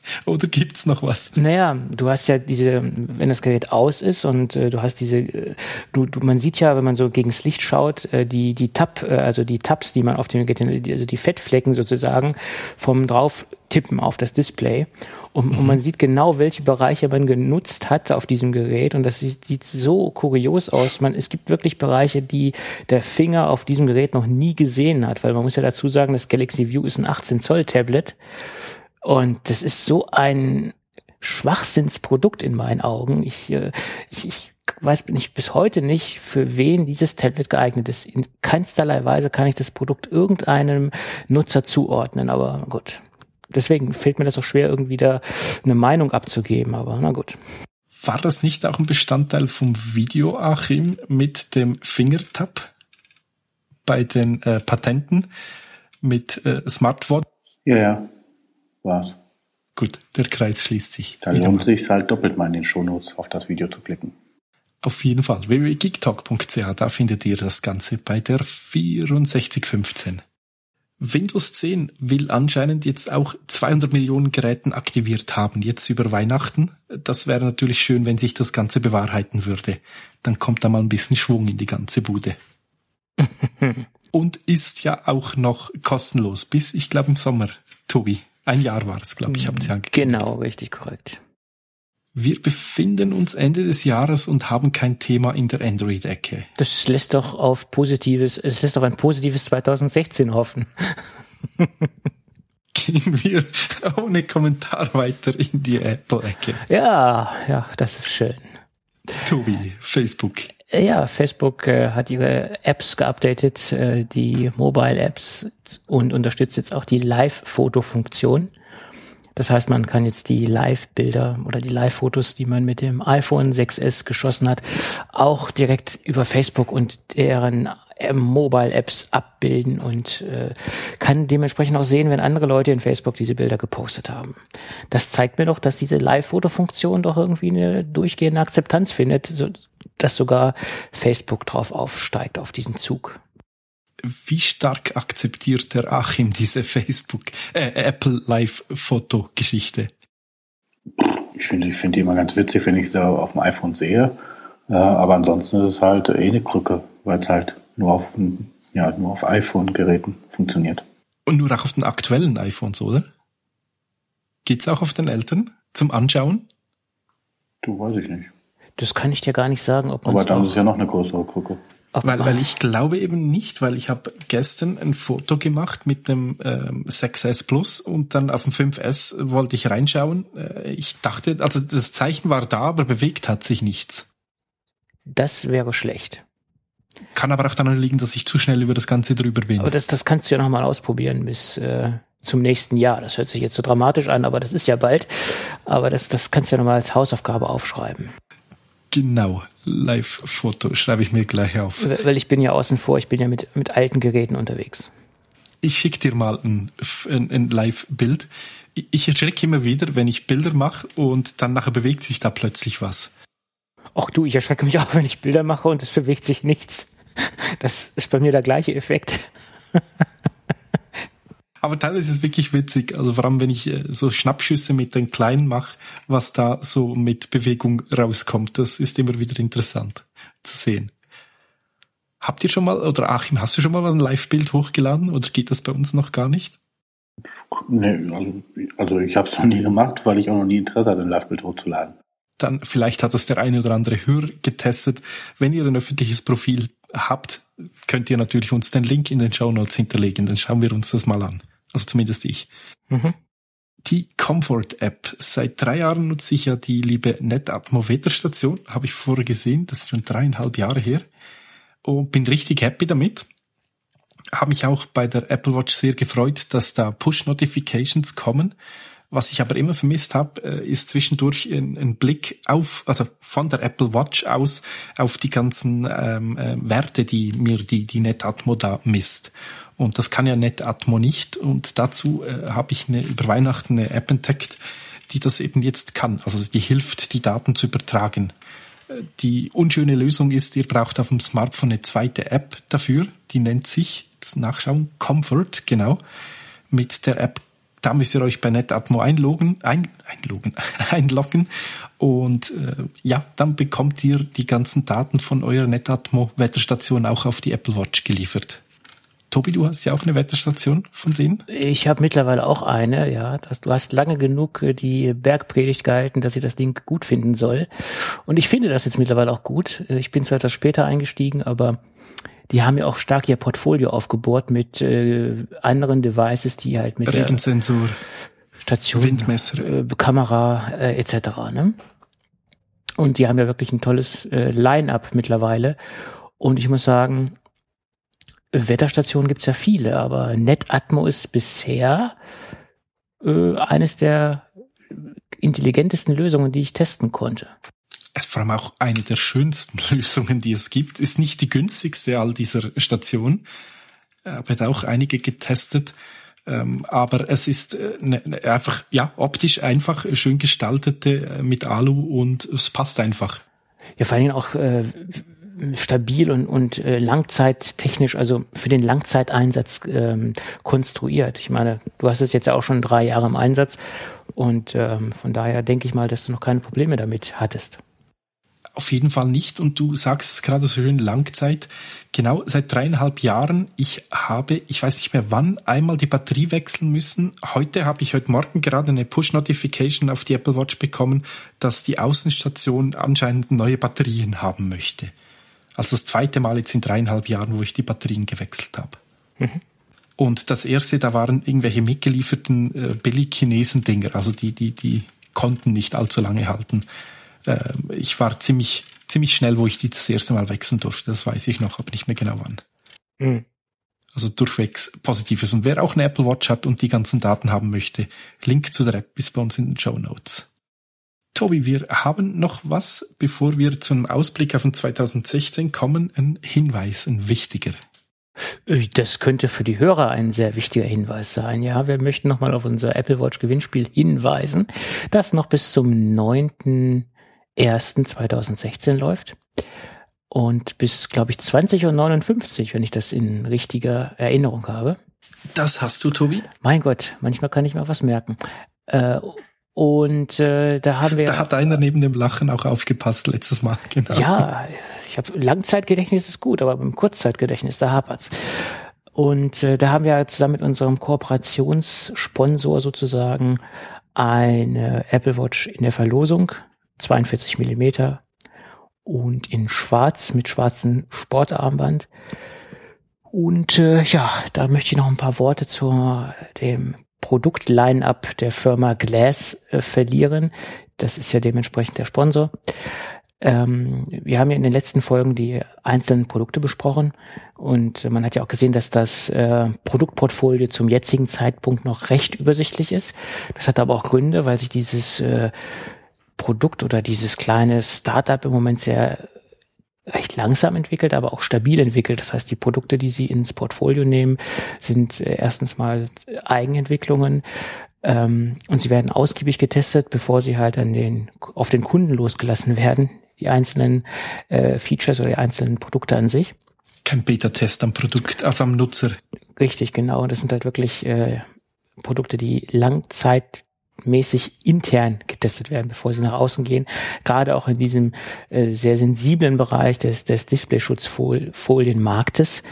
Oder gibt's noch was? Naja, du hast ja wenn das Gerät aus ist und du hast man sieht ja, wenn man so gegen das Licht schaut, die Tabs, die man auf dem Gerät, also die Fettflecken sozusagen vom Drauftippen auf das Display. Und man sieht genau, welche Bereiche man genutzt hat auf diesem Gerät. Und das sieht so kurios aus. Es gibt wirklich Bereiche, die der Finger auf diesem Gerät noch nie gesehen hat. Weil man muss ja dazu sagen, das Galaxy View ist ein 18-Zoll-Tablet. Und das ist so ein Schwachsinnsprodukt in meinen Augen. Ich weiß bis heute nicht, für wen dieses Tablet geeignet ist. In keinsterlei Weise kann ich das Produkt irgendeinem Nutzer zuordnen, aber gut. Deswegen fällt mir das auch schwer, irgendwie da eine Meinung abzugeben, aber na gut. War das nicht auch ein Bestandteil vom Video, Achim, mit dem Fingertap bei den Patenten mit Smartwatch? Ja, war's. Gut, der Kreis schließt sich. Da lohnt es sich halt doppelt mal in den Shownotes auf das Video zu klicken. Auf jeden Fall. www.geektalk.ch, da findet ihr das Ganze bei der 6415. Windows 10 will anscheinend jetzt auch 200 Millionen Geräten aktiviert haben, jetzt über Weihnachten. Das wäre natürlich schön, wenn sich das Ganze bewahrheiten würde. Dann kommt da mal ein bisschen Schwung in die ganze Bude. Und ist ja auch noch kostenlos, bis, ich glaube, im Sommer, Tobi. 1 Jahr war es, glaube ich, habt ihr angekündigt. Genau, richtig korrekt. Wir befinden uns Ende des Jahres und haben kein Thema in der Android-Ecke. Es lässt doch auf ein positives 2016 hoffen. Gehen wir ohne Kommentar weiter in die Apple-Ecke. Ja, das ist schön. Tobi, Facebook. Ja, Facebook hat ihre Apps geupdatet, die Mobile-Apps, und unterstützt jetzt auch die Live-Foto-Funktion. Das heißt, man kann jetzt die Live-Bilder oder die Live-Fotos, die man mit dem iPhone 6s geschossen hat, auch direkt über Facebook und deren Mobile-Apps abbilden und kann dementsprechend auch sehen, wenn andere Leute in Facebook diese Bilder gepostet haben. Das zeigt mir doch, dass diese Live-Foto-Funktion doch irgendwie eine durchgehende Akzeptanz findet, so dass sogar Facebook drauf aufsteigt, auf diesen Zug. Wie stark akzeptiert der Achim diese Apple Live-Foto-Geschichte? Ich finde die immer ganz witzig, wenn ich sie auf dem iPhone sehe. Aber ansonsten ist es halt eine Krücke, weil es halt nur auf iPhone-Geräten funktioniert. Und nur auch auf den aktuellen iPhones, oder? Geht's auch auf den älteren zum Anschauen? Du, weiß ich nicht. Das kann ich dir gar nicht sagen, ob man. Aber dann ist es ja noch eine größere Krücke. Weil ich glaube eben nicht, weil ich habe gestern ein Foto gemacht mit dem 6S Plus und dann auf dem 5S wollte ich reinschauen. Ich dachte, also das Zeichen war da, aber bewegt hat sich nichts. Das wäre schlecht. Kann aber auch daran liegen, dass ich zu schnell über das Ganze drüber bin. Aber das kannst du ja nochmal ausprobieren bis zum nächsten Jahr. Das hört sich jetzt so dramatisch an, aber das ist ja bald. Aber das kannst du ja nochmal als Hausaufgabe aufschreiben. Genau, Live-Foto schreibe ich mir gleich auf. Weil ich bin ja außen vor, ich bin ja mit alten Geräten unterwegs. Ich schicke dir mal ein Live-Bild. Ich erschrecke immer wieder, wenn ich Bilder mache und dann nachher bewegt sich da plötzlich was. Ach du, ich erschrecke mich auch, wenn ich Bilder mache und es bewegt sich nichts. Das ist bei mir der gleiche Effekt. Aber teilweise ist es wirklich witzig, also vor allem wenn ich so Schnappschüsse mit den Kleinen mache, was da so mit Bewegung rauskommt, das ist immer wieder interessant zu sehen. Habt ihr schon mal, oder Achim, hast du schon mal ein Live-Bild hochgeladen oder geht das bei uns noch gar nicht? Nee, also ich habe es noch nie gemacht, weil ich auch noch nie Interesse hatte, ein Live-Bild hochzuladen. Dann vielleicht hat das der eine oder andere Hörer getestet. Wenn ihr ein öffentliches Profil habt, könnt ihr natürlich uns den Link in den Shownotes hinterlegen, dann schauen wir uns das mal an. Also zumindest ich. Mhm. Die Comfort-App. Seit 3 Jahren nutze ich ja die liebe Netatmo-Wetterstation. Habe ich vorher gesehen. Das ist schon 3,5 Jahre her. Und bin richtig happy damit. Habe mich auch bei der Apple Watch sehr gefreut, dass da Push-Notifications kommen. Was ich aber immer vermisst habe, ist zwischendurch ein Blick also von der Apple Watch aus auf die ganzen Werte, die mir die Netatmo da misst. Und das kann ja Netatmo nicht. Und dazu habe ich über Weihnachten eine App entdeckt, die das eben jetzt kann. Also die hilft, die Daten zu übertragen. Die unschöne Lösung ist, ihr braucht auf dem Smartphone eine zweite App dafür. Die nennt sich, das Nachschauen, Comfort, genau. Mit der App Da müsst ihr euch bei Netatmo einloggen und dann bekommt ihr die ganzen Daten von eurer Netatmo-Wetterstation auch auf die Apple Watch geliefert. Tobi, du hast ja auch eine Wetterstation von denen? Ich habe mittlerweile auch eine, ja. Du hast lange genug die Bergpredigt gehalten, dass ich das Ding gut finden soll. Und ich finde das jetzt mittlerweile auch gut. Ich bin zwar etwas später eingestiegen, aber die haben ja auch stark ihr Portfolio aufgebohrt mit anderen Devices, die halt mit Regensensor, Station, Windmesser, Kamera etc. Ne? Und die haben ja wirklich ein tolles Line-up mittlerweile. Und ich muss sagen, Wetterstationen gibt's ja viele, aber Netatmo ist bisher eines der intelligentesten Lösungen, die ich testen konnte. Es ist vor allem auch eine der schönsten Lösungen, die es gibt. Ist nicht die günstigste all dieser Stationen. Habe auch einige getestet. Aber es ist einfach, optisch einfach schön gestaltete mit Alu und es passt einfach. Ja, vor allem auch stabil und langzeittechnisch, also für den Langzeiteinsatz konstruiert. Ich meine, du hast es jetzt ja auch schon 3 Jahre im Einsatz und von daher denke ich mal, dass du noch keine Probleme damit hattest. Auf jeden Fall nicht. Und du sagst es gerade so schön, Langzeit. Genau, seit 3,5 Jahren. Ich weiß nicht mehr wann, einmal die Batterie wechseln müssen. Heute Morgen gerade eine Push-Notification auf die Apple Watch bekommen, dass die Außenstation anscheinend neue Batterien haben möchte. Also das 2. Mal jetzt in 3,5 Jahren, wo ich die Batterien gewechselt habe. Mhm. Und das erste, da waren irgendwelche mitgelieferten Billig-Chinesen-Dinger. Also die konnten nicht allzu lange halten. Ich war ziemlich schnell, wo ich die das erste Mal wechseln durfte. Das weiß ich noch, aber nicht mehr genau wann. Mhm. Also durchwegs Positives. Und wer auch eine Apple Watch hat und die ganzen Daten haben möchte, Link zu der App ist bei uns in den Shownotes. Tobi, wir haben noch was, bevor wir zum Ausblick auf den 2016 kommen, ein Hinweis, ein wichtiger. Das könnte für die Hörer ein sehr wichtiger Hinweis sein. Ja, wir möchten nochmal auf unser Apple Watch Gewinnspiel hinweisen, das noch bis zum 9.01.2016 läuft und bis, glaube ich, 20:59 Uhr, wenn ich das in richtiger Erinnerung habe. Das hast du, Tobi? Mein Gott, manchmal kann ich mal was merken. Und da haben wir... Da hat einer neben dem Lachen auch aufgepasst letztes Mal, genau. Ja, ich habe Langzeitgedächtnis ist gut, aber beim Kurzzeitgedächtnis, da hapert's. Und da haben wir zusammen mit unserem Kooperationssponsor sozusagen eine Apple Watch in der Verlosung, 42 mm und in schwarz mit schwarzem Sportarmband. Und da möchte ich noch ein paar Worte zu dem Produkt-Line-Up der Firma Glass verlieren. Das ist ja dementsprechend der Sponsor. Wir haben ja in den letzten Folgen die einzelnen Produkte besprochen und man hat ja auch gesehen, dass das Produktportfolio zum jetzigen Zeitpunkt noch recht übersichtlich ist. Das hat aber auch Gründe, weil sich dieses Produkt oder dieses kleine Startup im Moment sehr recht langsam entwickelt, aber auch stabil entwickelt. Das heißt, die Produkte, die sie ins Portfolio nehmen, sind erstens mal Eigenentwicklungen und sie werden ausgiebig getestet, bevor sie halt auf den Kunden losgelassen werden, die einzelnen Features oder die einzelnen Produkte an sich. Kein Beta-Test am Produkt, also am Nutzer. Richtig, genau. Das sind halt wirklich Produkte, die langzeitmäßig intern getestet werden, bevor sie nach außen gehen. Gerade auch in diesem sehr sensiblen Bereich des Displayschutzfolienmarktes.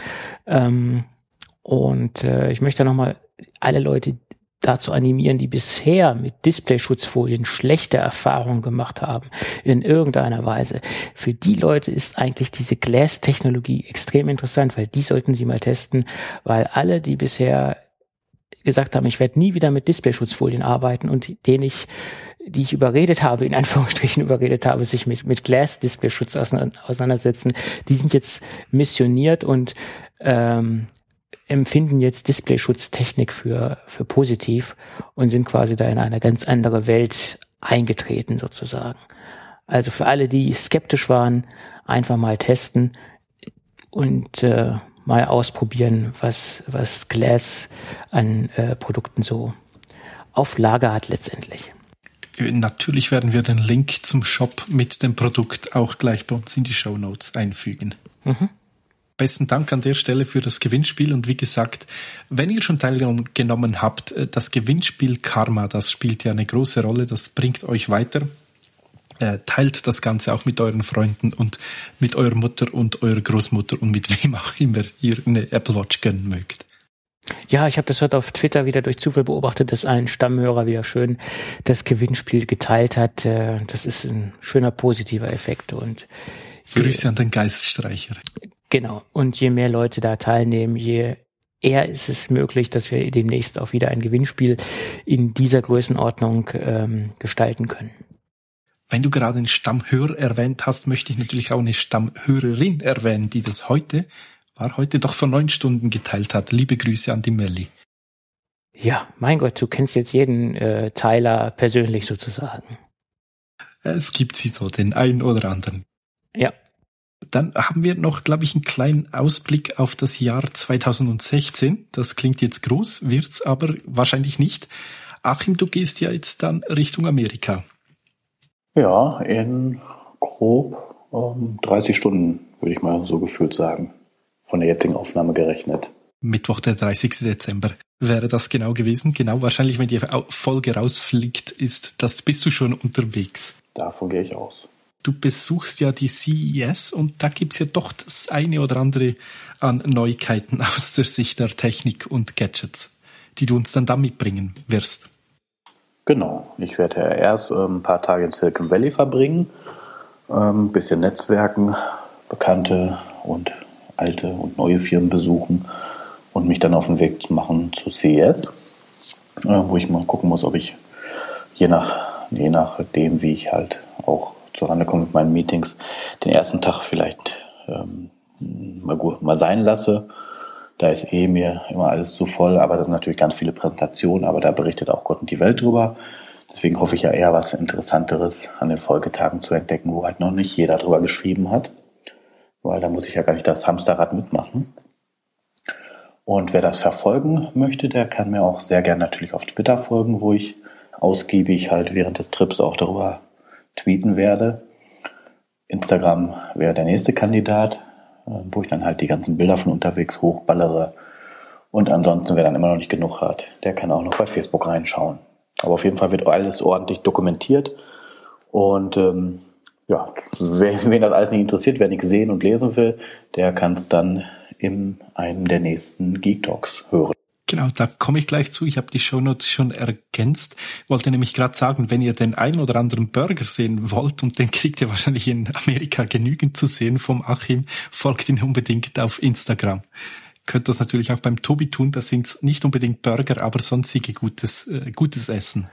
Ich möchte nochmal alle Leute dazu animieren, die bisher mit Displayschutzfolien schlechte Erfahrungen gemacht haben, in irgendeiner Weise. Für die Leute ist eigentlich diese Glass-Technologie extrem interessant, weil die sollten sie mal testen, weil alle, die bisher gesagt haben, ich werde nie wieder mit Displayschutzfolien arbeiten und die ich überredet habe, in Anführungsstrichen überredet habe, sich mit Glass-Displayschutz auseinandersetzen, die sind jetzt missioniert und empfinden jetzt Displayschutztechnik für positiv und sind quasi da in eine ganz andere Welt eingetreten sozusagen. Also für alle, die skeptisch waren, einfach mal testen und mal ausprobieren, was Glass an Produkten so auf Lager hat letztendlich. Natürlich werden wir den Link zum Shop mit dem Produkt auch gleich bei uns in die Shownotes einfügen. Mhm. besten Dank an der Stelle für das Gewinnspiel. Und wie gesagt, wenn ihr schon teilgenommen habt, das Gewinnspiel Karma, das spielt ja eine große Rolle, das bringt euch weiter. Teilt das Ganze auch mit euren Freunden und mit eurer Mutter und eurer Großmutter und mit wem auch immer ihr eine Apple Watch gönnen mögt. Ja, ich habe das heute auf Twitter wieder durch Zufall beobachtet, dass ein Stammhörer wieder schön das Gewinnspiel geteilt hat. Das ist ein schöner positiver Effekt. Und Grüße an den Geiststreicher. Genau. Und je mehr Leute da teilnehmen, je eher ist es möglich, dass wir demnächst auch wieder ein Gewinnspiel in dieser Größenordnung gestalten können. Wenn du gerade einen Stammhörer erwähnt hast, möchte ich natürlich auch eine Stammhörerin erwähnen, die das heute doch vor 9 Stunden geteilt hat. Liebe Grüße an die Melli. Ja, mein Gott, du kennst jetzt jeden Teiler persönlich sozusagen. Es gibt sie so, den einen oder anderen. Ja. Dann haben wir noch, glaube ich, einen kleinen Ausblick auf das Jahr 2016. Das klingt jetzt groß, wird's aber wahrscheinlich nicht. Achim, du gehst ja jetzt dann Richtung Amerika. Ja, in grob 30 Stunden, würde ich mal so gefühlt sagen. Von der jetzigen Aufnahme gerechnet. Mittwoch, der 30. Dezember. Wäre das genau gewesen? Genau, wahrscheinlich, wenn die Folge rausfliegt, bist du schon unterwegs. Davon gehe ich aus. Du besuchst ja die CES und da gibt's ja doch das eine oder andere an Neuigkeiten aus der Sicht der Technik und Gadgets, die du uns dann da mitbringen wirst. Genau, ich werde ja erst ein paar Tage in Silicon Valley verbringen, ein bisschen Netzwerken, Bekannte und alte und neue Firmen besuchen und mich dann auf den Weg machen zu CES, wo ich mal gucken muss, ob ich je nachdem, wie ich halt auch zurande komme mit meinen Meetings, den ersten Tag vielleicht mal sein lasse. Da ist mir immer alles zu voll, aber das sind natürlich ganz viele Präsentationen, aber da berichtet auch Gott und die Welt drüber. Deswegen hoffe ich ja eher was Interessanteres an den Folgetagen zu entdecken, wo halt noch nicht jeder drüber geschrieben hat, weil da muss ich ja gar nicht das Hamsterrad mitmachen. Und wer das verfolgen möchte, der kann mir auch sehr gerne natürlich auf Twitter folgen, wo ich ausgiebig halt während des Trips auch darüber tweeten werde. Instagram wäre der nächste Kandidat, wo ich dann halt die ganzen Bilder von unterwegs hochballere. Und ansonsten, wer dann immer noch nicht genug hat, der kann auch noch bei Facebook reinschauen. Aber auf jeden Fall wird alles ordentlich dokumentiert. Und wen das alles nicht interessiert, wer nichts sehen und lesen will, der kann es dann in einem der nächsten Geek Talks hören. Genau, da komme ich gleich zu. Ich habe die Shownotes schon ergänzt. Wollte nämlich gerade sagen, wenn ihr den einen oder anderen Burger sehen wollt, und den kriegt ihr wahrscheinlich in Amerika genügend zu sehen vom Achim, folgt ihn unbedingt auf Instagram. Könnt das natürlich auch beim Tobi tun. Das sind nicht unbedingt Burger, aber sonstige gutes Essen.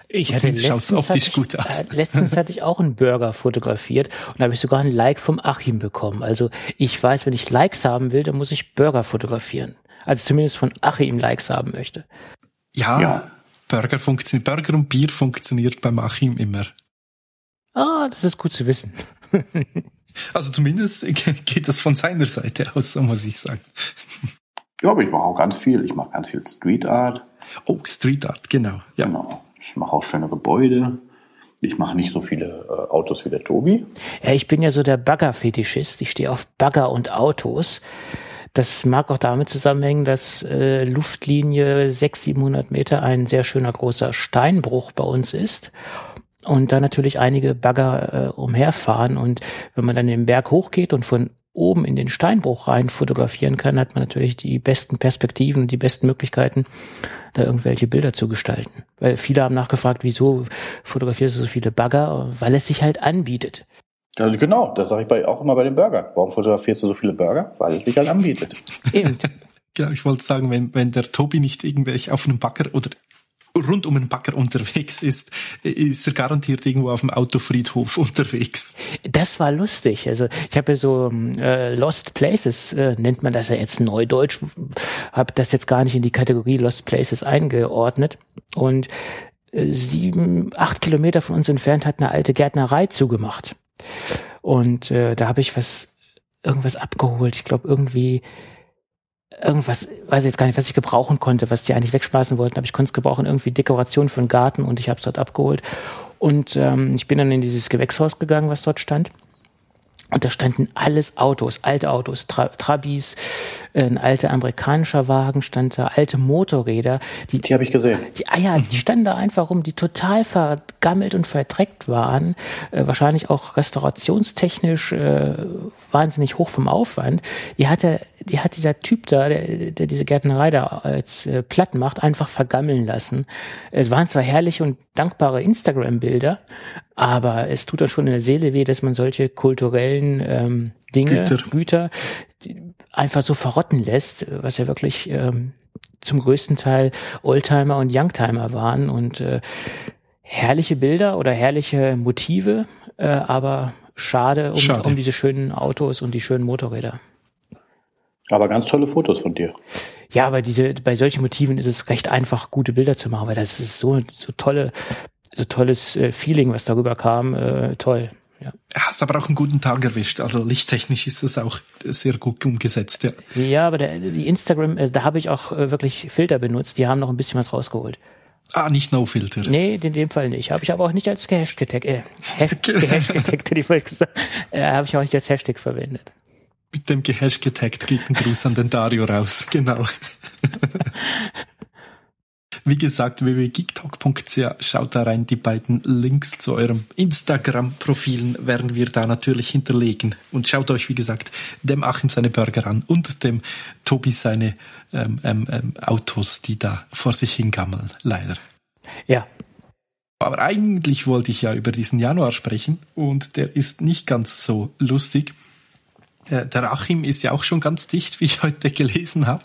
Letztens hatte ich auch einen Burger fotografiert und da habe ich sogar ein Like vom Achim bekommen. Also ich weiß, wenn ich Likes haben will, dann muss ich Burger fotografieren. Also zumindest von Achim Likes haben möchte. Ja. Burger und Bier funktioniert beim Achim immer. Ah, das ist gut zu wissen. Also zumindest geht das von seiner Seite aus, so muss ich sagen. Ja, aber ich mache auch ganz viel. Ich mache ganz viel Street Art. Oh, Street Art, genau. Ja. Genau. Ich mache auch schöne Gebäude. Ich mache nicht so viele Autos wie der Tobi. Ja, ich bin ja so der Bagger-Fetischist. Ich stehe auf Bagger und Autos. Das mag auch damit zusammenhängen, dass Luftlinie 600-700 Meter ein sehr schöner großer Steinbruch bei uns ist. Und da natürlich einige Bagger umherfahren. Und wenn man dann den Berg hochgeht und von oben in den Steinbruch rein fotografieren kann, hat man natürlich die besten Perspektiven und die besten Möglichkeiten, da irgendwelche Bilder zu gestalten. Weil viele haben nachgefragt, wieso fotografierst du so viele Bagger? Weil es sich halt anbietet. Also genau, das sage ich auch immer bei den Burgern. Warum fotografierst du so viele Burger? Weil es sich halt anbietet. Eben. Genau, ich wollte sagen, wenn der Tobi nicht irgendwelche auf einem Bagger oder rund um einen Bagger unterwegs ist er garantiert irgendwo auf dem Autofriedhof unterwegs. Das war lustig. Also ich habe ja so Lost Places, nennt man das ja jetzt neudeutsch, habe das jetzt gar nicht in die Kategorie Lost Places eingeordnet. Und 7-8 Kilometer von uns entfernt hat eine alte Gärtnerei zugemacht. Und da habe ich irgendwas abgeholt. Ich glaube irgendwas, weiß ich jetzt gar nicht, was ich gebrauchen konnte, was die eigentlich wegschmeißen wollten, aber ich konnte es gebrauchen, irgendwie Dekoration für den Garten, und ich habe es dort abgeholt. Und ich bin dann in dieses Gewächshaus gegangen, was dort stand. Und da standen alles Autos, alte Autos, Trabis, ein alter amerikanischer Wagen stand da, alte Motorräder. Die habe ich gesehen. Die standen da einfach rum, die total vergammelt und verdreckt waren. Wahrscheinlich auch restaurationstechnisch wahnsinnig hoch vom Aufwand. Die hat dieser Typ da, der diese Gärtnerei da als platt macht, einfach vergammeln lassen. Es waren zwar herrliche und dankbare Instagram-Bilder, aber es tut dann schon in der Seele weh, dass man solche kulturellen Güter einfach so verrotten lässt, was ja wirklich zum größten Teil Oldtimer und Youngtimer waren und herrliche Bilder oder herrliche Motive, aber schade um diese schönen Autos und die schönen Motorräder. Aber ganz tolle Fotos von dir. Ja, aber bei solchen Motiven ist es recht einfach, gute Bilder zu machen, weil das ist so tolles Feeling, was darüber kam, toll. Ja. Hast aber auch einen guten Tag erwischt. Also lichttechnisch ist das auch sehr gut umgesetzt. Ja, ja, aber die Instagram, da habe ich auch wirklich Filter benutzt. Die haben noch ein bisschen was rausgeholt. Nicht No-Filter. Nee, in dem Fall nicht. Habe ich aber auch nicht als Hashtag, hätte ich vorhin gesagt. Habe ich auch nicht als Hashtag verwendet. Mit dem Gehashgetaggt geht ein Gruß an den Dario raus. Genau. Wie gesagt, www.geektalk.ch, schaut da rein, die beiden Links zu eurem Instagram-Profilen werden wir da natürlich hinterlegen. Und schaut euch, wie gesagt, dem Achim seine Burger an und dem Tobi seine Autos, die da vor sich hingammeln, leider. Ja. Aber eigentlich wollte ich ja über diesen Januar sprechen und der ist nicht ganz so lustig. Der Achim ist ja auch schon ganz dicht, wie ich heute gelesen habe.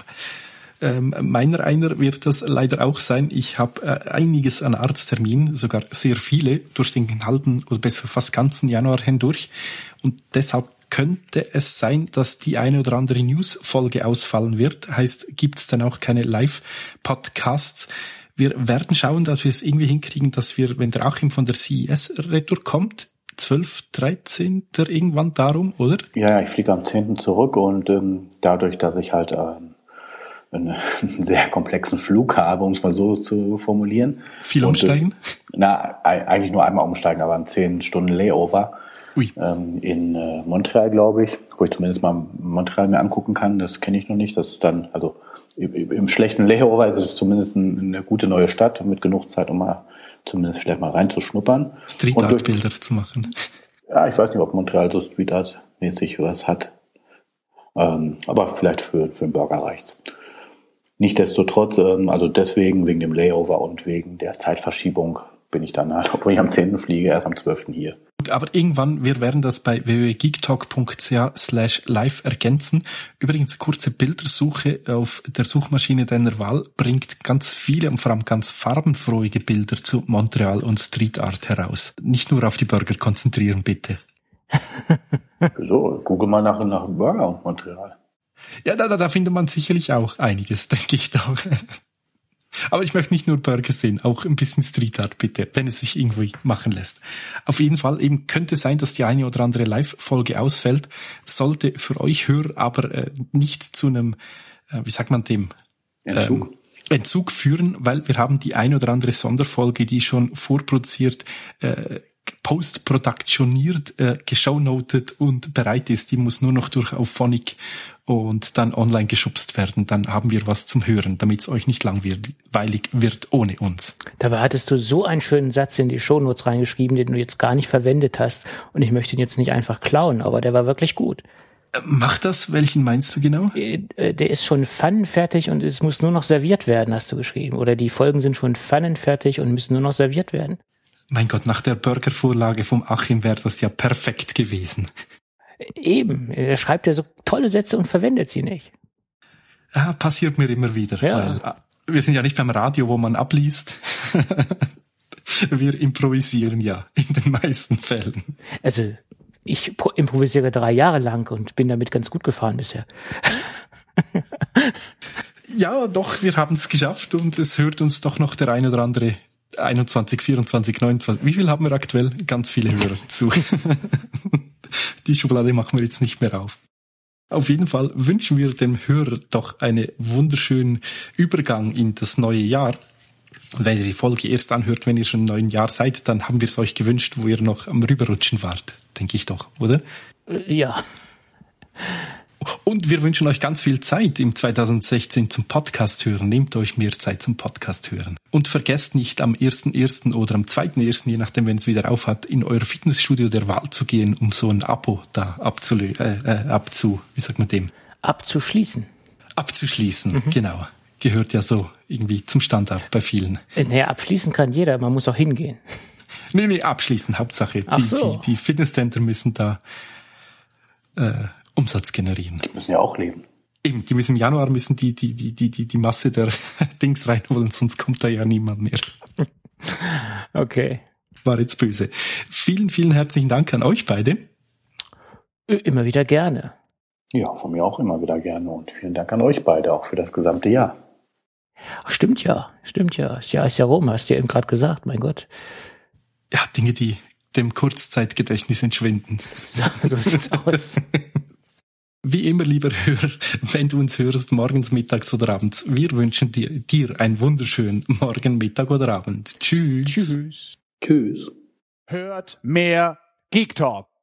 Einer wird das leider auch sein. Ich habe einiges an Arztterminen, sogar sehr viele, durch den halben oder besser fast ganzen Januar hindurch. Und deshalb könnte es sein, dass die eine oder andere News-Folge ausfallen wird. Heißt, gibt es dann auch keine Live-Podcasts. Wir werden schauen, dass wir es irgendwie hinkriegen, dass wir, wenn der Achim von der CES retour kommt, 12., 13. irgendwann darum, oder? Ja, ich fliege am 10. zurück und dadurch, dass ich halt einen sehr komplexen Flug habe, um es mal so zu formulieren. Viel umsteigen? Eigentlich nur einmal umsteigen, aber ein 10 Stunden Layover in Montreal, glaube ich, wo ich zumindest mal Montreal mir angucken kann. Das kenne ich noch nicht. Das ist dann, also im schlechten Layover ist es zumindest eine gute neue Stadt mit genug Zeit, um mal zumindest vielleicht mal reinzuschnuppern. Street-Art-Bilder zu machen. Ja, ich weiß nicht, ob Montreal so Street-Art-mäßig was hat. Aber vielleicht für einen Burger reicht's. Nichtsdestotrotz, also deswegen, wegen dem Layover und wegen der Zeitverschiebung bin ich dann halt, obwohl ich am 10. fliege, erst am 12. hier. Aber irgendwann, wir werden das bei www.geektalk.ch/live ergänzen. Übrigens, kurze Bildersuche auf der Suchmaschine deiner Wahl bringt ganz viele und vor allem ganz farbenfrohe Bilder zu Montreal und Street Art heraus. Nicht nur auf die Burger konzentrieren, bitte. Wieso? Google mal nach Burger und Montreal. Ja, da findet man sicherlich auch einiges, denke ich doch. Aber ich möchte nicht nur Burger sehen, auch ein bisschen Street Art bitte, wenn es sich irgendwie machen lässt. Auf jeden Fall eben könnte sein, dass die eine oder andere Live-Folge ausfällt, sollte für euch Hörer aber nicht zu einem, wie sagt man dem? Entzug führen, weil wir haben die eine oder andere Sonderfolge, die schon vorproduziert, postproduktioniert, geshownotet und bereit ist. Die muss nur noch durch Auphonic und dann online geschubst werden. Dann haben wir was zum Hören, damit es euch nicht langweilig wird ohne uns. Dabei hattest du so einen schönen Satz in die Shownotes reingeschrieben, den du jetzt gar nicht verwendet hast. Und ich möchte ihn jetzt nicht einfach klauen, aber der war wirklich gut. Mach das, welchen meinst du genau? Der ist schon pfannenfertig und es muss nur noch serviert werden, hast du geschrieben. Oder die Folgen sind schon pfannenfertig und müssen nur noch serviert werden. Mein Gott, nach der Burgervorlage vom Achim wäre das ja perfekt gewesen. Eben, er schreibt ja so tolle Sätze und verwendet sie nicht. Ja, passiert mir immer wieder. Ja. Weil wir sind ja nicht beim Radio, wo man abliest. Wir improvisieren ja in den meisten Fällen. Also ich improvisiere 3 Jahre lang und bin damit ganz gut gefahren bisher. Ja, doch, wir haben es geschafft und es hört uns doch noch der ein oder andere 21, 24, 29. Wie viel haben wir aktuell? Ganz viele Hörer zu. Die Schublade machen wir jetzt nicht mehr auf. Auf jeden Fall wünschen wir dem Hörer doch einen wunderschönen Übergang in das neue Jahr. Und wenn ihr die Folge erst anhört, wenn ihr schon im neuen Jahr seid, dann haben wir es euch gewünscht, wo ihr noch am Rüberrutschen wart. Denke ich doch, oder? Ja. Und wir wünschen euch ganz viel Zeit im 2016 zum Podcast hören. Nehmt euch mehr Zeit zum Podcast hören. Und vergesst nicht am 1.1. oder am 2.1., je nachdem, wenn es wieder auf hat, in euer Fitnessstudio der Wahl zu gehen, um so ein Abo da abzuschließen. Abzuschließen, genau. Gehört ja so irgendwie zum Standard bei vielen. Naja, abschließen kann jeder, man muss auch hingehen. Nee, abschließen, Hauptsache. Die Fitnesscenter müssen da Umsatz generieren. Die müssen ja auch leben. Eben, die müssen im Januar die Masse der Dings reinholen, sonst kommt da ja niemand mehr. Okay. War jetzt böse. Vielen, vielen herzlichen Dank an euch beide. Immer wieder gerne. Ja, von mir auch immer wieder gerne. Und vielen Dank an euch beide, auch für das gesamte Jahr. Ach, stimmt ja. Das Jahr ist ja rum, hast du ja eben gerade gesagt, mein Gott. Ja, Dinge, die dem Kurzzeitgedächtnis entschwinden. So sieht's aus. Wie immer, lieber Hörer, wenn du uns hörst, morgens, mittags oder abends, wir wünschen dir einen wunderschönen Morgen, Mittag oder Abend. Tschüss. Tschüss. Hört mehr Geek Talk.